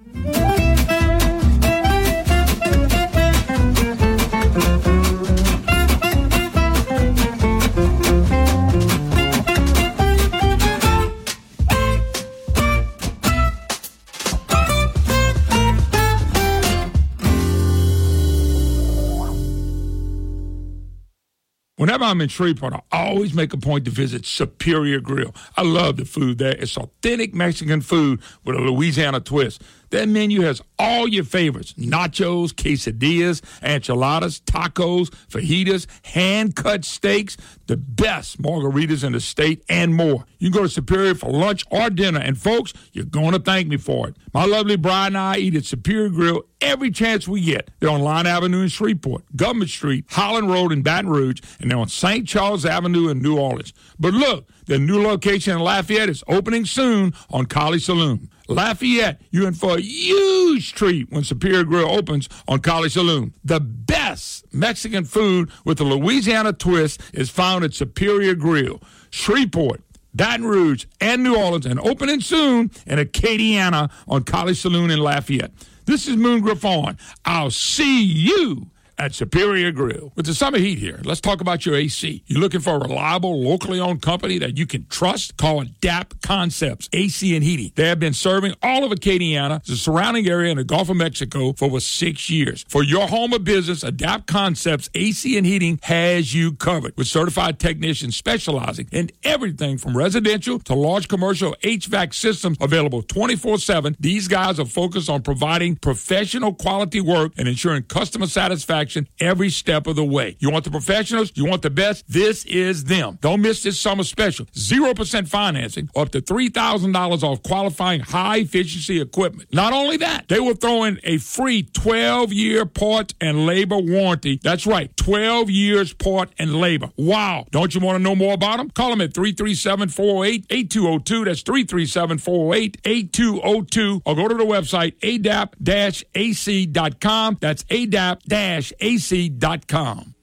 Whenever I'm in Shreveport, I always make a point to visit Superior Grill. I love the food there. It's authentic Mexican food with a Louisiana twist. Their menu has all your favorites: nachos, quesadillas, enchiladas, tacos, fajitas, hand-cut steaks, the best margaritas in the state, and more. You can go to Superior for lunch or dinner, and folks, you're going to thank me for it. My lovely bride and I eat at Superior Grill every chance we get. They're on Line Avenue in Shreveport, Government Street, Holland Road in Baton Rouge, and they're on Saint Charles Avenue in New Orleans. But look, the new location in Lafayette is opening soon on College Saloon. Lafayette, you're in for a huge treat when Superior Grill opens on College Saloon. The best Mexican food with a Louisiana twist is found at Superior Grill. Shreveport, Baton Rouge, and New Orleans, and opening soon in Acadiana on College Saloon in Lafayette. This is Moon Griffon. I'll see you at Superior Grill. With the summer heat here, let's talk about your A C. You're looking for a reliable, locally owned company that you can trust? Call Adapt Concepts A C and Heating. They have been serving all of Acadiana, the surrounding area, in the Gulf of Mexico for over six years. For your home or business, Adapt Concepts A C and Heating has you covered with certified technicians specializing in everything from residential to large commercial H V A C systems available twenty-four seven. These guys are focused on providing professional quality work and ensuring customer satisfaction every step of the way. You want the professionals? You want the best? This is them. Don't miss this summer special. zero percent financing, up to three thousand dollars off qualifying high-efficiency equipment. Not only that, they will throw in a free twelve-year part and labor warranty. That's right, twelve years part and labor. Wow. Don't you want to know more about them? Call them at three three seven, four oh eight, eight two oh two. That's three three seven, four oh eight, eight two oh two. Or go to the website, A D A P A C dot com. That's A D A P A C dot com.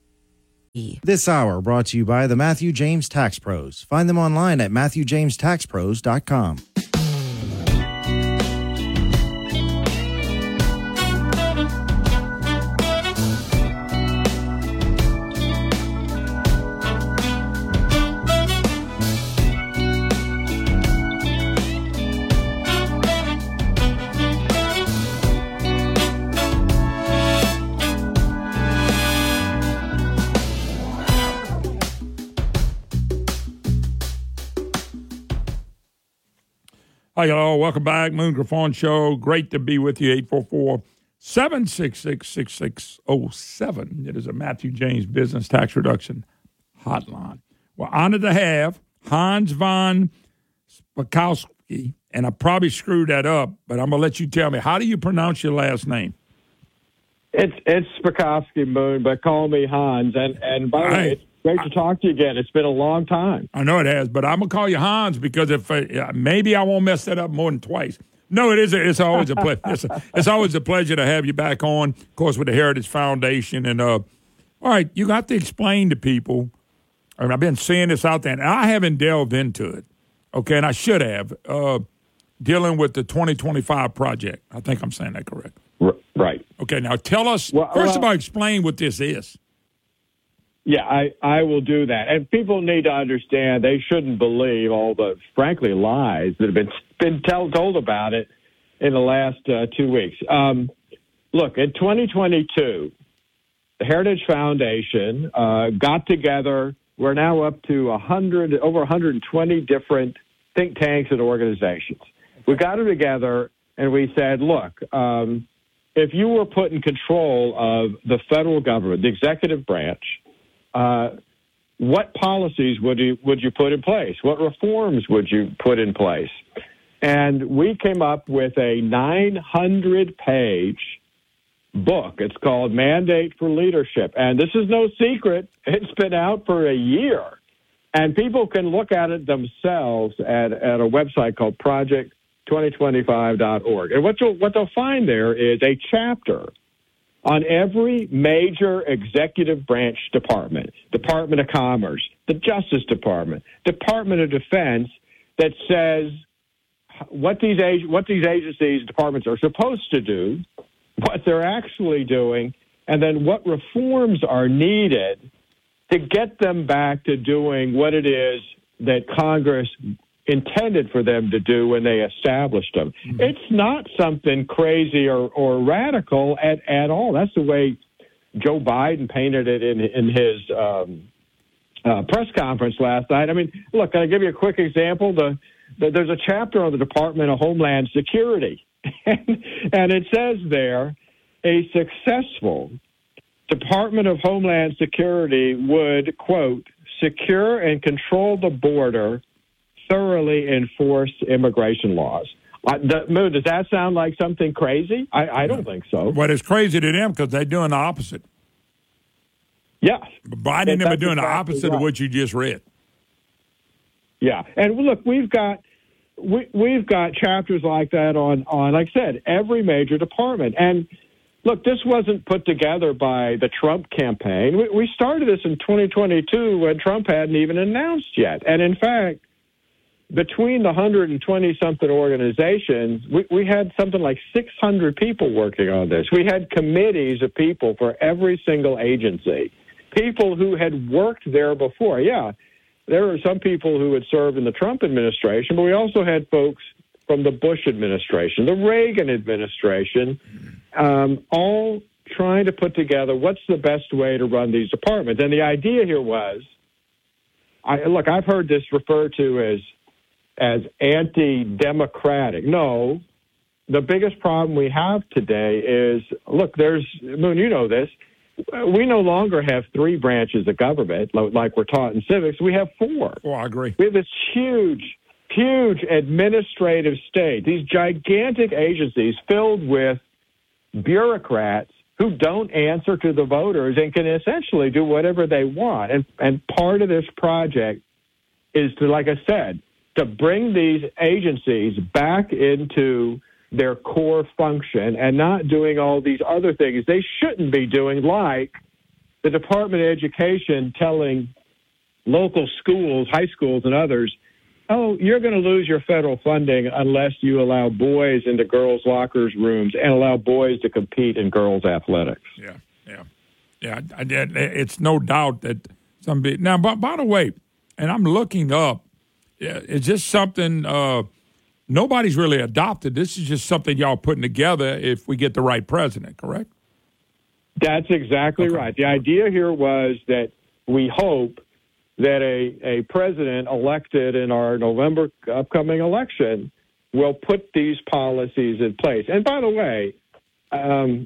This hour brought to you by the Matthew James Tax Pros. Find them online at matthew james tax pros dot com. Hi, y'all. Welcome back. Moon Griffon Show. Great to be with you. eight four four, seven six six, six six zero seven. It is a Matthew James Business Tax Reduction Hotline. We're honored to have Hans von Spakovsky, and I probably screwed that up, but I'm going to let you tell me. How do you pronounce your last name? It's it's Spakovsky, Moon, but call me Hans. And, and by the way, it's great to talk to you again. It's been a long time. I know it has, but I'm going to call you Hans because if uh, maybe I won't mess that up more than twice. No, it is. A, it's always a pleasure. It's, a, it's always a pleasure to have you back on, of course, with the Heritage Foundation. And, uh, all right, you got to explain to people. I mean, I've been seeing this out there, and I haven't delved into it, okay, and I should have, uh, dealing with the twenty twenty-five project. I think I'm saying that correct. Right. Okay, now tell us, well, first well, of all, explain what this is. Yeah, I, I will do that. And people need to understand they shouldn't believe all the, frankly, lies that have been been tell, told about it in the last uh, two weeks. Um, look, in twenty twenty-two, the Heritage Foundation uh, got together. We're now up to one hundred, over one hundred twenty different think tanks and organizations. We got them together, and we said, look, um, if you were put in control of the federal government, the executive branch, uh, what policies would you would you put in place? What reforms would you put in place? And we came up with a nine hundred page book. It's called Mandate for Leadership. And this is no secret. It's been out for a year. And people can look at it themselves at, at a website called project twenty twenty-five dot org. And what you'll, what they'll find there is a chapter on every major executive branch department, Department of Commerce, the Justice Department, Department of Defense, that says what these what these agencies, departments are supposed to do, what they're actually doing, and then what reforms are needed to get them back to doing what it is that Congress intended for them to do when they established them. Mm-hmm. It's not something crazy or, or radical at, at all. That's the way Joe Biden painted it in, in his um, uh, press conference last night. I mean, look, can I give you a quick example? The, the There's a chapter on the Department of Homeland Security, and it says there, a successful Department of Homeland Security would, quote, secure and control the border, thoroughly enforce immigration laws. Uh, the, Moon, does that sound like something crazy? I, I don't think so. But it's crazy to them because they're doing the opposite. Yeah. Biden and them are doing exactly the opposite right. of what you just read. Yeah. And look, we've got we, we've got chapters like that on, on, like I said, every major department. And look, this wasn't put together by the Trump campaign. We, we started this in twenty twenty-two when Trump hadn't even announced yet. And in fact, between the one hundred twenty-something organizations, we, we had something like six hundred people working on this. We had committees of people for every single agency, people who had worked there before. Yeah, there were some people who had served in the Trump administration, but we also had folks from the Bush administration, the Reagan administration, um, all trying to put together what's the best way to run these departments. And the idea here was, I, look, I've heard this referred to as as anti-democratic. No, the biggest problem we have today is, look, there's, Moon, you know this, we no longer have three branches of government like we're taught in civics. We have four. Oh, I agree. We have this huge, huge administrative state, these gigantic agencies filled with bureaucrats who don't answer to the voters and can essentially do whatever they want. And, and part of this project is to, like I said, to bring these agencies back into their core function and not doing all these other things they shouldn't be doing, like the Department of Education telling local schools, high schools and others, oh, you're going to lose your federal funding unless you allow boys into girls' lockers rooms and allow boys to compete in girls' athletics. Yeah, yeah, yeah. It's no doubt that some big, now, by, by the way, and I'm looking up, is this something uh, nobody's really adopted? This is just something y'all putting together if we get the right president, correct? That's exactly okay. right. The idea here was that we hope that a, a president elected in our November upcoming election will put these policies in place. And by the way, um,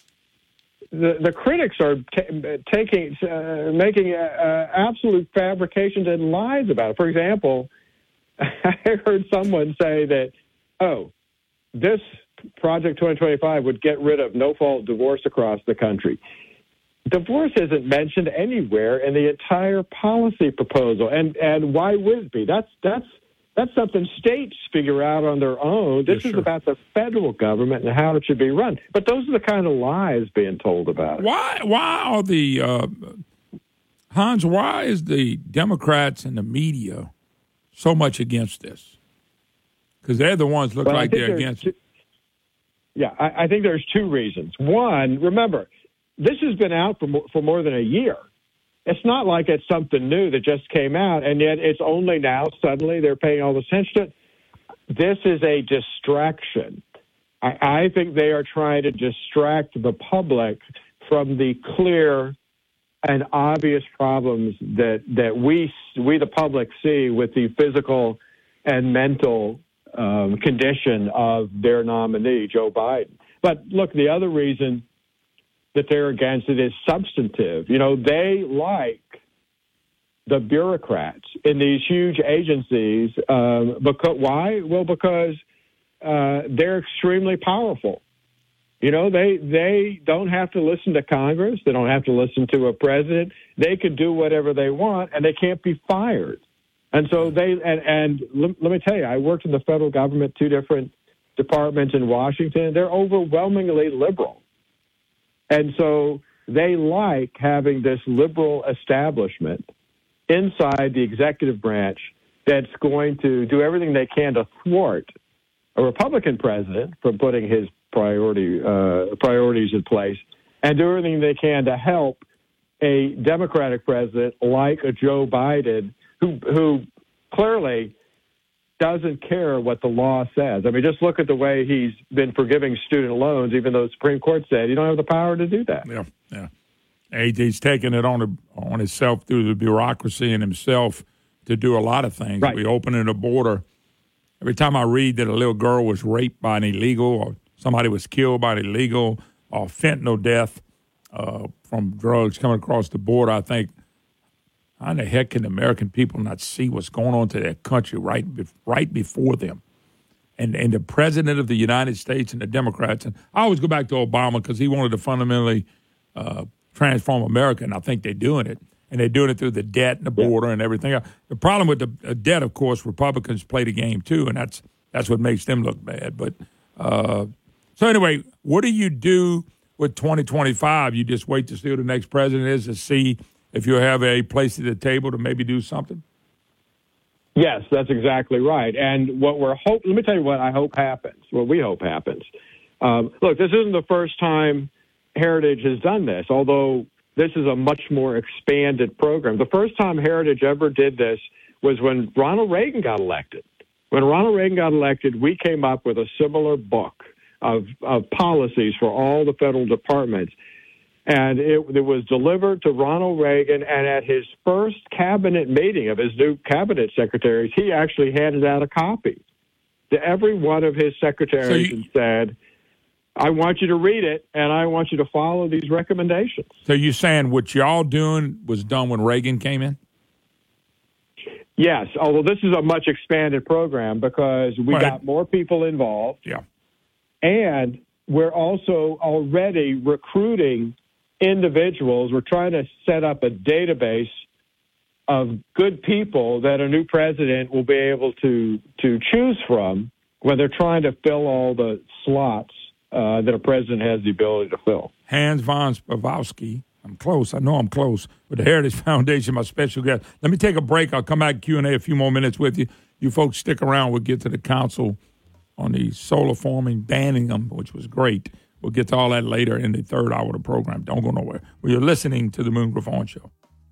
the, the critics are t- taking, uh, making uh, absolute fabrications and lies about it. For example, I heard someone say that, oh, this Project twenty twenty-five would get rid of no-fault divorce across the country. Divorce isn't mentioned anywhere in the entire policy proposal. And and why would it be? That's, that's, that's something states figure out on their own. This yeah, sure. is about the federal government and how it should be run. But those are the kind of lies being told about it. Why, why are the, uh, Hans, why is the Democrats and the media so much against this? Because they're the ones look well, like they're against two, it. Yeah, I, I think there's two reasons. One, remember, this has been out for more, for more than a year. It's not like it's something new that just came out, and yet it's only now suddenly they're paying all the attention to it. This is a distraction. I, I think they are trying to distract the public from the clear and obvious problems that, that we we the public see with the physical and mental um, condition of their nominee, Joe Biden. But look, the other reason that they're against it is substantive. You know, they like the bureaucrats in these huge agencies. Um, because why? Well, because uh, they're extremely powerful. You know, they they don't have to listen to Congress. They don't have to listen to a president. They can do whatever they want, and they can't be fired. And so they and, and let, let me tell you, I worked in the federal government, two different departments in Washington. They're overwhelmingly liberal. And so they like having this liberal establishment inside the executive branch that's going to do everything they can to thwart a Republican president from putting his priority uh, priorities in place, and do everything they can to help a Democratic president like a Joe Biden, who who clearly doesn't care what the law says. I mean, just look at the way he's been forgiving student loans, even though the Supreme Court said you don't have the power to do that. Yeah, yeah. He's taking it on a, on himself through the bureaucracy and himself to do a lot of things. Right. We opening the border. Every time I read that a little girl was raped by an illegal or somebody was killed by an illegal or fentanyl death uh, from drugs coming across the border, I think, how in the heck can the American people not see what's going on to their country right, be- right before them? And and the president of the United States and the Democrats, and I always go back to Obama because he wanted to fundamentally uh, transform America, and I think they're doing it. And they're doing it through the debt and the border and everything else. The problem with the uh, debt, of course, Republicans play the game too, and that's that's what makes them look bad. But uh, so anyway, what do you do with twenty twenty-five? You just wait to see who the next president is to see if you have a place at the table to maybe do something? Yes, that's exactly right. And what we're hope. Let me tell you what I hope happens. What we hope happens. Um, look, this isn't the first time Heritage has done this, although this is a much more expanded program. The first time Heritage ever did this was when Ronald Reagan got elected. When Ronald Reagan got elected, we came up with a similar book of, of policies for all the federal departments. And it, it was delivered to Ronald Reagan, and at his first cabinet meeting of his new cabinet secretaries, he actually handed out a copy to every one of his secretaries so you, and said, I want you to read it, and I want you to follow these recommendations. So you're saying what y'all doing was done when Reagan came in? Yes, although this is a much expanded program because we right. got more people involved. Yeah. And we're also already recruiting individuals. We're trying to set up a database of good people that a new president will be able to, to choose from when they're trying to fill all the slots Uh, that a president has the ability to fill. Hans von Spakovsky. I'm close. I know I'm close. With the Heritage Foundation, my special guest. Let me take a break. I'll come back Q and A a few more minutes with you. You folks stick around. We'll get to the council on the solar farming, banning them, which was great. We'll get to all that later in the third hour of the program. Don't go nowhere. Well, you're listening to the Moon Griffon Show.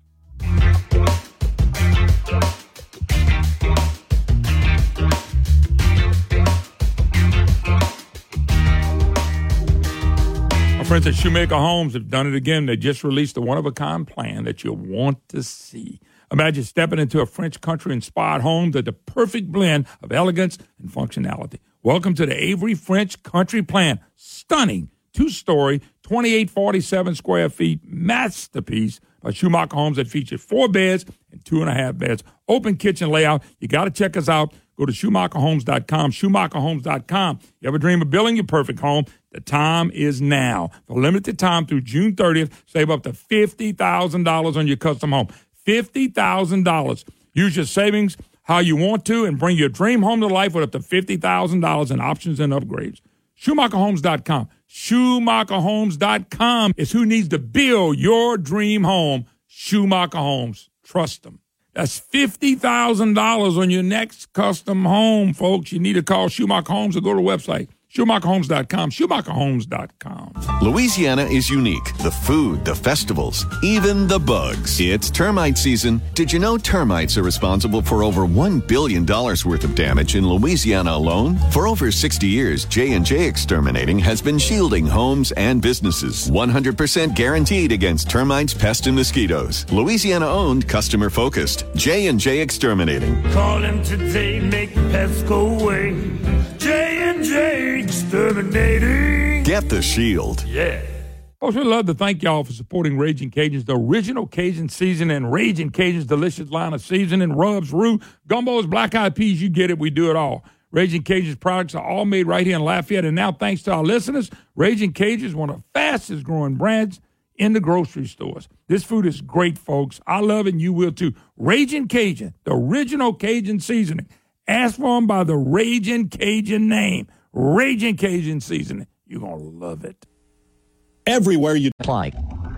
Friends at Shoemaker Homes have done it again. They just released a one-of-a-kind plan that you'll want to see. Imagine stepping into a French country-inspired home that's the perfect blend of elegance and functionality. Welcome to the Avery French Country Plan. Stunning two-story, twenty-eight forty-seven square feet masterpiece by Shoemaker Homes that features four beds and two and a half beds. Open kitchen layout. You got to check us out. Go to Schumacher Homes dot com, Schumacher Homes dot com. You ever dream of building your perfect home? The time is now. For limited time through June thirtieth, save up to fifty thousand dollars on your custom home. fifty thousand dollars. Use your savings how you want to and bring your dream home to life with up to fifty thousand dollars in options and upgrades. Schumacher Homes dot com. Schumacher Homes dot com is who needs to build your dream home. Schumacher Homes. Trust them. That's fifty thousand dollars on your next custom home, folks. You need to call Schumacher Homes or go to the website, Schumacher Homes dot com, Schumacher Homes dot com. Louisiana is unique. The food, the festivals, even the bugs. It's termite season. Did you know termites are responsible for over one billion dollars worth of damage in Louisiana alone? For over sixty years, J and J Exterminating has been shielding homes and businesses. one hundred percent guaranteed against termites, pests, and mosquitoes. Louisiana-owned, customer-focused. J and J Exterminating. Call him today, make the pests go away. J and J Exterminating. Get the shield. Yeah. Folks, we'd love to thank y'all for supporting Raging Cajuns, the original Cajun season and Raging Cajuns delicious line of seasoning, rubs, roux, gumbos, black-eyed peas. You get it. We do it all. Raging Cajuns products are all made right here in Lafayette. And now, thanks to our listeners, Raging Cajuns is one of the fastest growing brands in the grocery stores. This food is great, folks. I love it, and you will too. Raging Cajun, the original Cajun seasoning. Ask for them by the Raging Cajun name. Raging Cajun seasoning. You're going to love it. Everywhere you apply.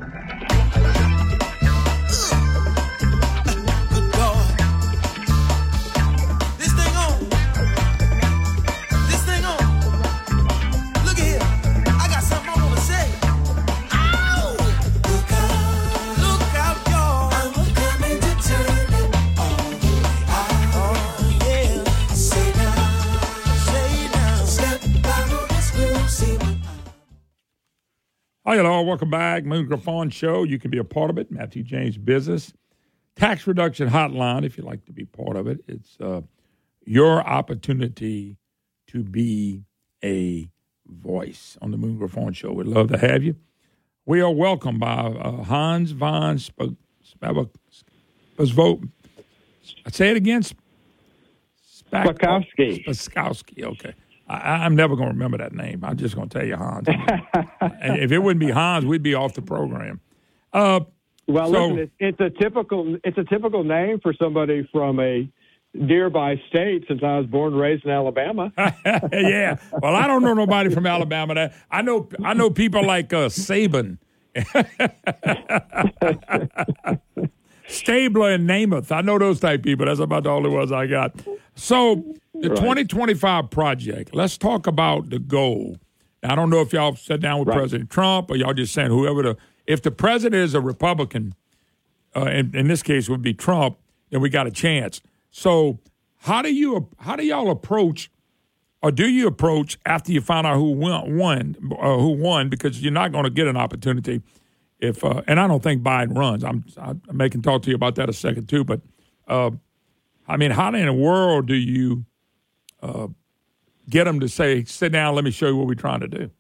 Hi, hello. Welcome back. Moon Griffon Show. You can be a part of it. Matthew James Business. Tax Reduction Hotline, if you'd like to be part of it. It's uh, your opportunity to be a voice on the Moon Griffon Show. We'd love to have you. We are welcomed by uh, Hans von Sp- Sp- Sp- say it again. Spakowski. Spakowski, okay. I, I'm never going to remember that name. I'm just going to tell you Hans. And if it wouldn't be Hans, we'd be off the program. Uh, well, so, listen, it's, it's a typical it's a typical name for somebody from a nearby state. Since I was born and raised in Alabama. Yeah. Well, I don't know nobody from Alabama. That I know. I know people like uh, Saban, Stabler, and Namath. I know those type people. That's about the only ones I got. So. The right. twenty twenty-five project, let's talk about the goal. Now, I don't know if y'all sat down with right. President Trump or y'all just saying whoever the – if the president is a Republican, uh, in, in this case would be Trump, then we got a chance. So how do you how do y'all approach or do you approach after you find out who won, uh, who won because you're not going to get an opportunity if uh, – and I don't think Biden runs. I'm, I may can talk to you about that a second too. But, uh, I mean, how in the world do you – Uh, get them to say, sit down, let me show you what we're trying to do?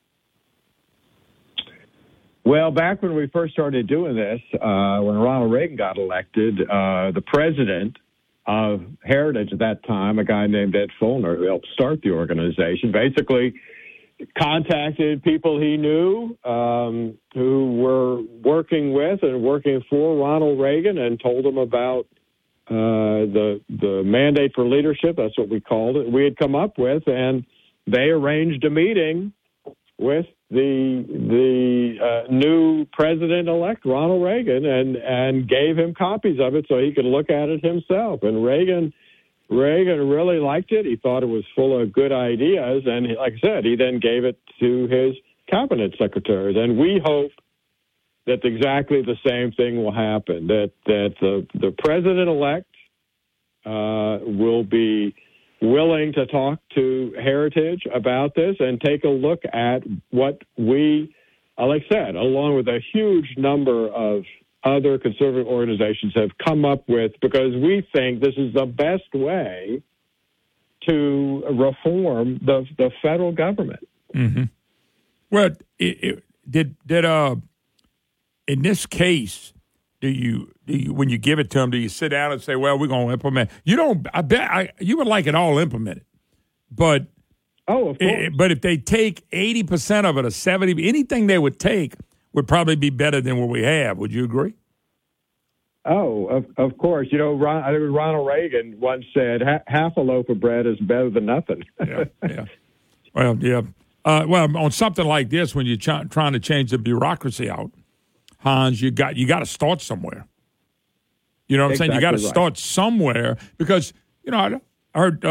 Well, back when we first started doing this, uh, when Ronald Reagan got elected, uh, the president of Heritage at that time, a guy named Ed Follner, who helped start the organization, basically contacted people he knew um, who were working with and working for Ronald Reagan and told them about Uh, the the mandate for leadership, that's what we called it, we had come up with, and they arranged a meeting with the the uh, new president-elect, Ronald Reagan, and, and gave him copies of it so he could look at it himself. And Reagan Reagan really liked it. He thought it was full of good ideas, and like I said, he then gave it to his cabinet secretaries. And we hope that exactly the same thing will happen, that that the, the president-elect uh, will be willing to talk to Heritage about this and take a look at what we, like I said, along with a huge number of other conservative organizations have come up with, because we think this is the best way to reform the the federal government. Mm-hmm. Well, it, it, did did uh. In this case, do you do you when you give it to them, do you sit down and say, "Well, we're going to implement"? You don't. I bet I, you would like it all implemented, but oh, of course. It, but if they take eighty percent of it or seventy, anything they would take would probably be better than what we have. Would you agree? Oh, of of course. You know, Ron, I think Ronald Reagan once said, "Half a loaf of bread is better than nothing." yeah, yeah. Well, yeah. Uh, well, on something like this, when you're ch- trying to change the bureaucracy out. Hans, you got you got to start somewhere. You know what I'm exactly saying? You got to right. start somewhere because, you know, I heard uh,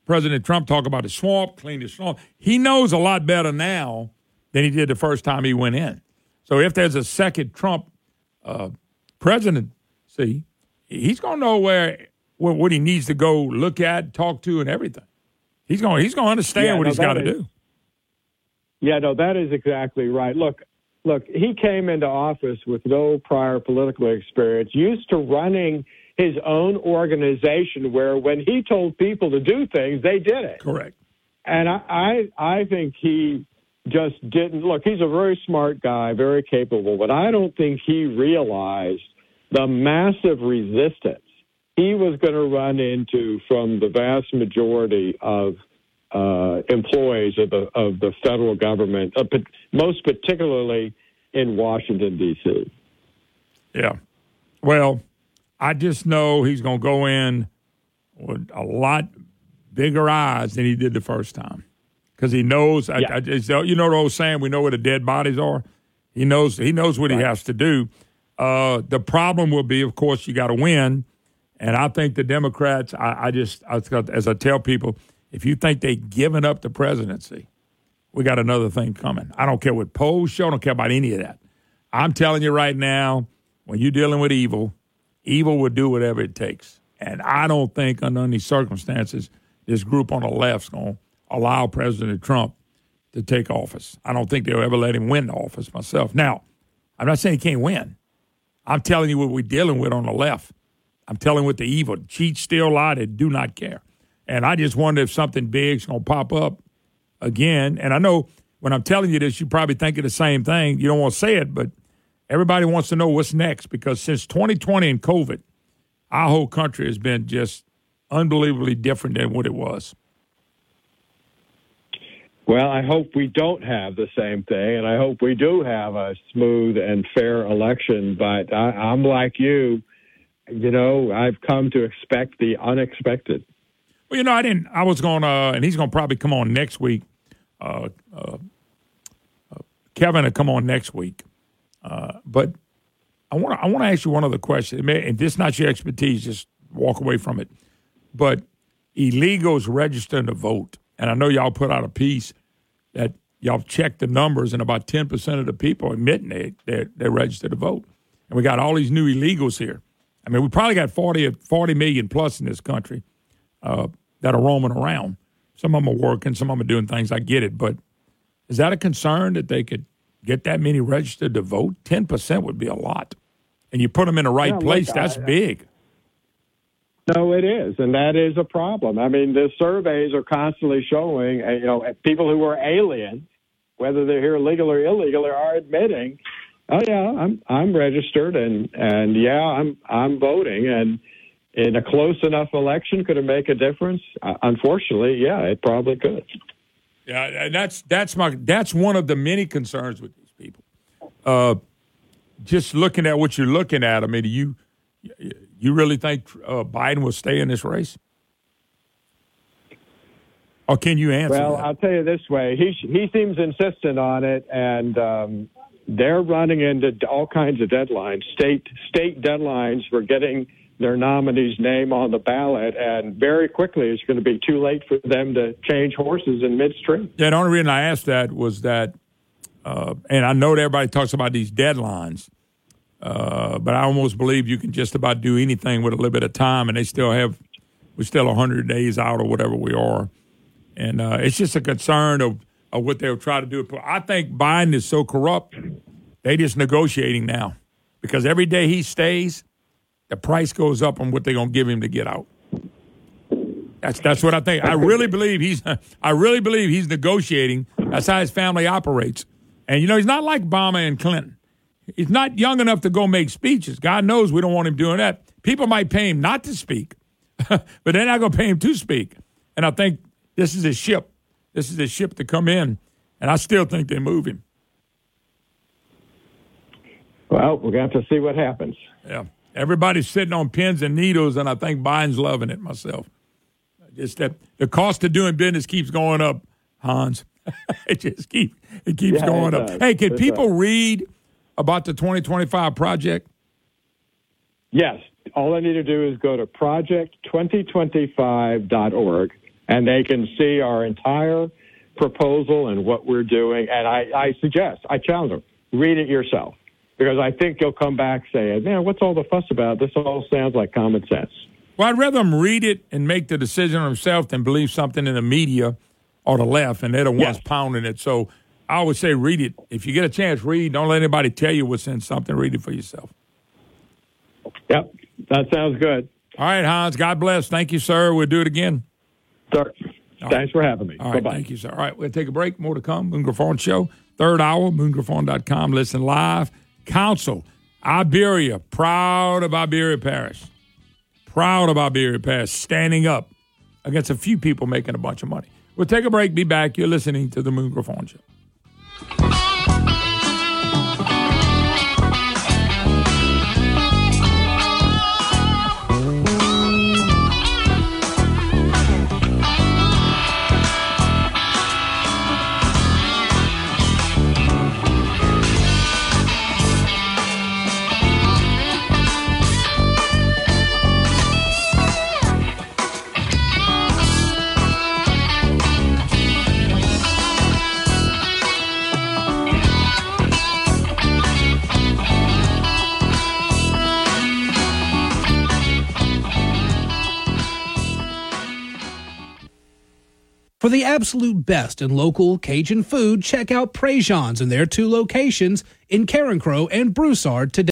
President Trump talk about the swamp, clean the swamp. He knows a lot better now than he did the first time he went in. So if there's a second Trump uh, presidency, he's going to know where, where what he needs to go look at, talk to, and everything. He's going he's going to understand yeah, what no, he's got to do. Yeah, no, that is exactly right. Look, look, he came into office with no prior political experience, used to running his own organization where when he told people to do things, they did it. Correct. And I, I, I think he just didn't. Look, he's a very smart guy, very capable, but I don't think he realized the massive resistance he was going to run into from the vast majority of uh, employees of the of the federal government, uh, most particularly in Washington, D C. Yeah. Well, I just know he's going to go in with a lot bigger eyes than he did the first time because he knows. Yeah. I, I, you know the old saying, "We know where the dead bodies are." He knows. He knows what right. he has to do. Uh, the problem will be, of course, you got to win. And I think the Democrats, I, I just, I, as I tell people, if you think they've given up the presidency, we got another thing coming. I don't care what polls show. I don't care about any of that. I'm telling you right now, when you're dealing with evil, evil will do whatever it takes. And I don't think under any circumstances this group on the left's going to allow President Trump to take office. I don't think they'll ever let him win the office myself. Now, I'm not saying he can't win. I'm telling you what we're dealing with on the left. I'm telling you what the evil, cheat, steal, lie, they do not care. And I just wonder if something big's going to pop up again. And I know when I'm telling you this, you're probably thinking the same thing. You don't want to say it, but everybody wants to know what's next because since twenty twenty and COVID, our whole country has been just unbelievably different than what it was. Well, I hope we don't have the same thing, and I hope we do have a smooth and fair election. But I, I'm like you. You know, I've come to expect the unexpected. Well, you know, I didn't. I was going to, uh, and he's going to probably come on next week. Uh, uh, uh, Kevin will come on next week. Uh, but I want to. I want to ask you one other question. And this is not your expertise. Just walk away from it. But illegals registering to vote, and I know y'all put out a piece that y'all checked the numbers, and about ten percent of the people admitting they they they're registered to vote, and we got all these new illegals here. I mean, we probably got forty, forty million plus in this country uh, that are roaming around. Some of them are working, some of them are doing things. I get it. But is that a concern that they could get that many registered to vote? ten percent would be a lot. And you put them in the right yeah, place, look, that's I, big. No, it is. And that is a problem. I mean, the surveys are constantly showing, you know, people who are aliens, whether they're here legal or illegal, are admitting, oh yeah, I'm I'm registered and, and yeah, I'm I'm voting, and in a close enough election, could it make a difference? Uh, unfortunately, yeah, it probably could. Yeah, and that's that's my that's one of the many concerns with these people. Uh, just looking at what you're looking at, I mean, do you you really think uh, Biden will stay in this race? Or can you answer Well, that? I'll tell you this way: he he seems insistent on it, and. Um, They're running into all kinds of deadlines, state state deadlines for getting their nominee's name on the ballot, and very quickly it's going to be too late for them to change horses in midstream. Yeah, the only reason I asked that was that, uh, and I know that everybody talks about these deadlines, uh, but I almost believe you can just about do anything with a little bit of time, and they still have, we're still one hundred days out or whatever we are. And uh, it's just a concern of, of what they'll try to do. I think Biden is so corrupt, they just negotiating now. Because every day he stays, the price goes up on what they're going to give him to get out. That's that's what I think. I really believe he's I really believe he's negotiating. That's how his family operates. And, you know, he's not like Obama and Clinton. He's not young enough to go make speeches. God knows we don't want him doing that. People might pay him not to speak, but they're not going to pay him to speak. And I think this is a ship. This is a ship to come in, and I still think they move him. Well, we're going to have to see what happens. Yeah. Everybody's sitting on pins and needles, and I think Biden's loving it myself. Just that the cost of doing business keeps going up, Hans. it just keep, it keeps yeah, going it up. does. Hey, can it people does. read about the twenty twenty-five project? Yes. All I need to do is go to project twenty twenty-five dot org. and they can see our entire proposal and what we're doing. And I, I suggest, I challenge them, read it yourself, because I think you'll come back saying, man, what's all the fuss about? This all sounds like common sense. Well, I'd rather them read it and make the decision themselves than believe something in the media or the left, and they're the ones yes. pounding it. So I would say read it. If you get a chance, read. Don't let anybody tell you what's in something. Read it for yourself. Yep, that sounds good. All right, Hans, God bless. Thank you, sir. We'll do it again. Sir, all thanks right. for having me. All right, Bye-bye. Thank you, sir. All right, we'll take a break. More to come. Moon Griffon Show, third hour, moon griffon dot com. Listen live. Council, Iberia, proud of Iberia Parish. Proud of Iberia Parish, standing up against a few people making a bunch of money. We'll take a break. Be back. You're listening to the Moon Griffon Show. For the absolute best in local Cajun food, check out Prejean's in their two locations in Carencro and Broussard today.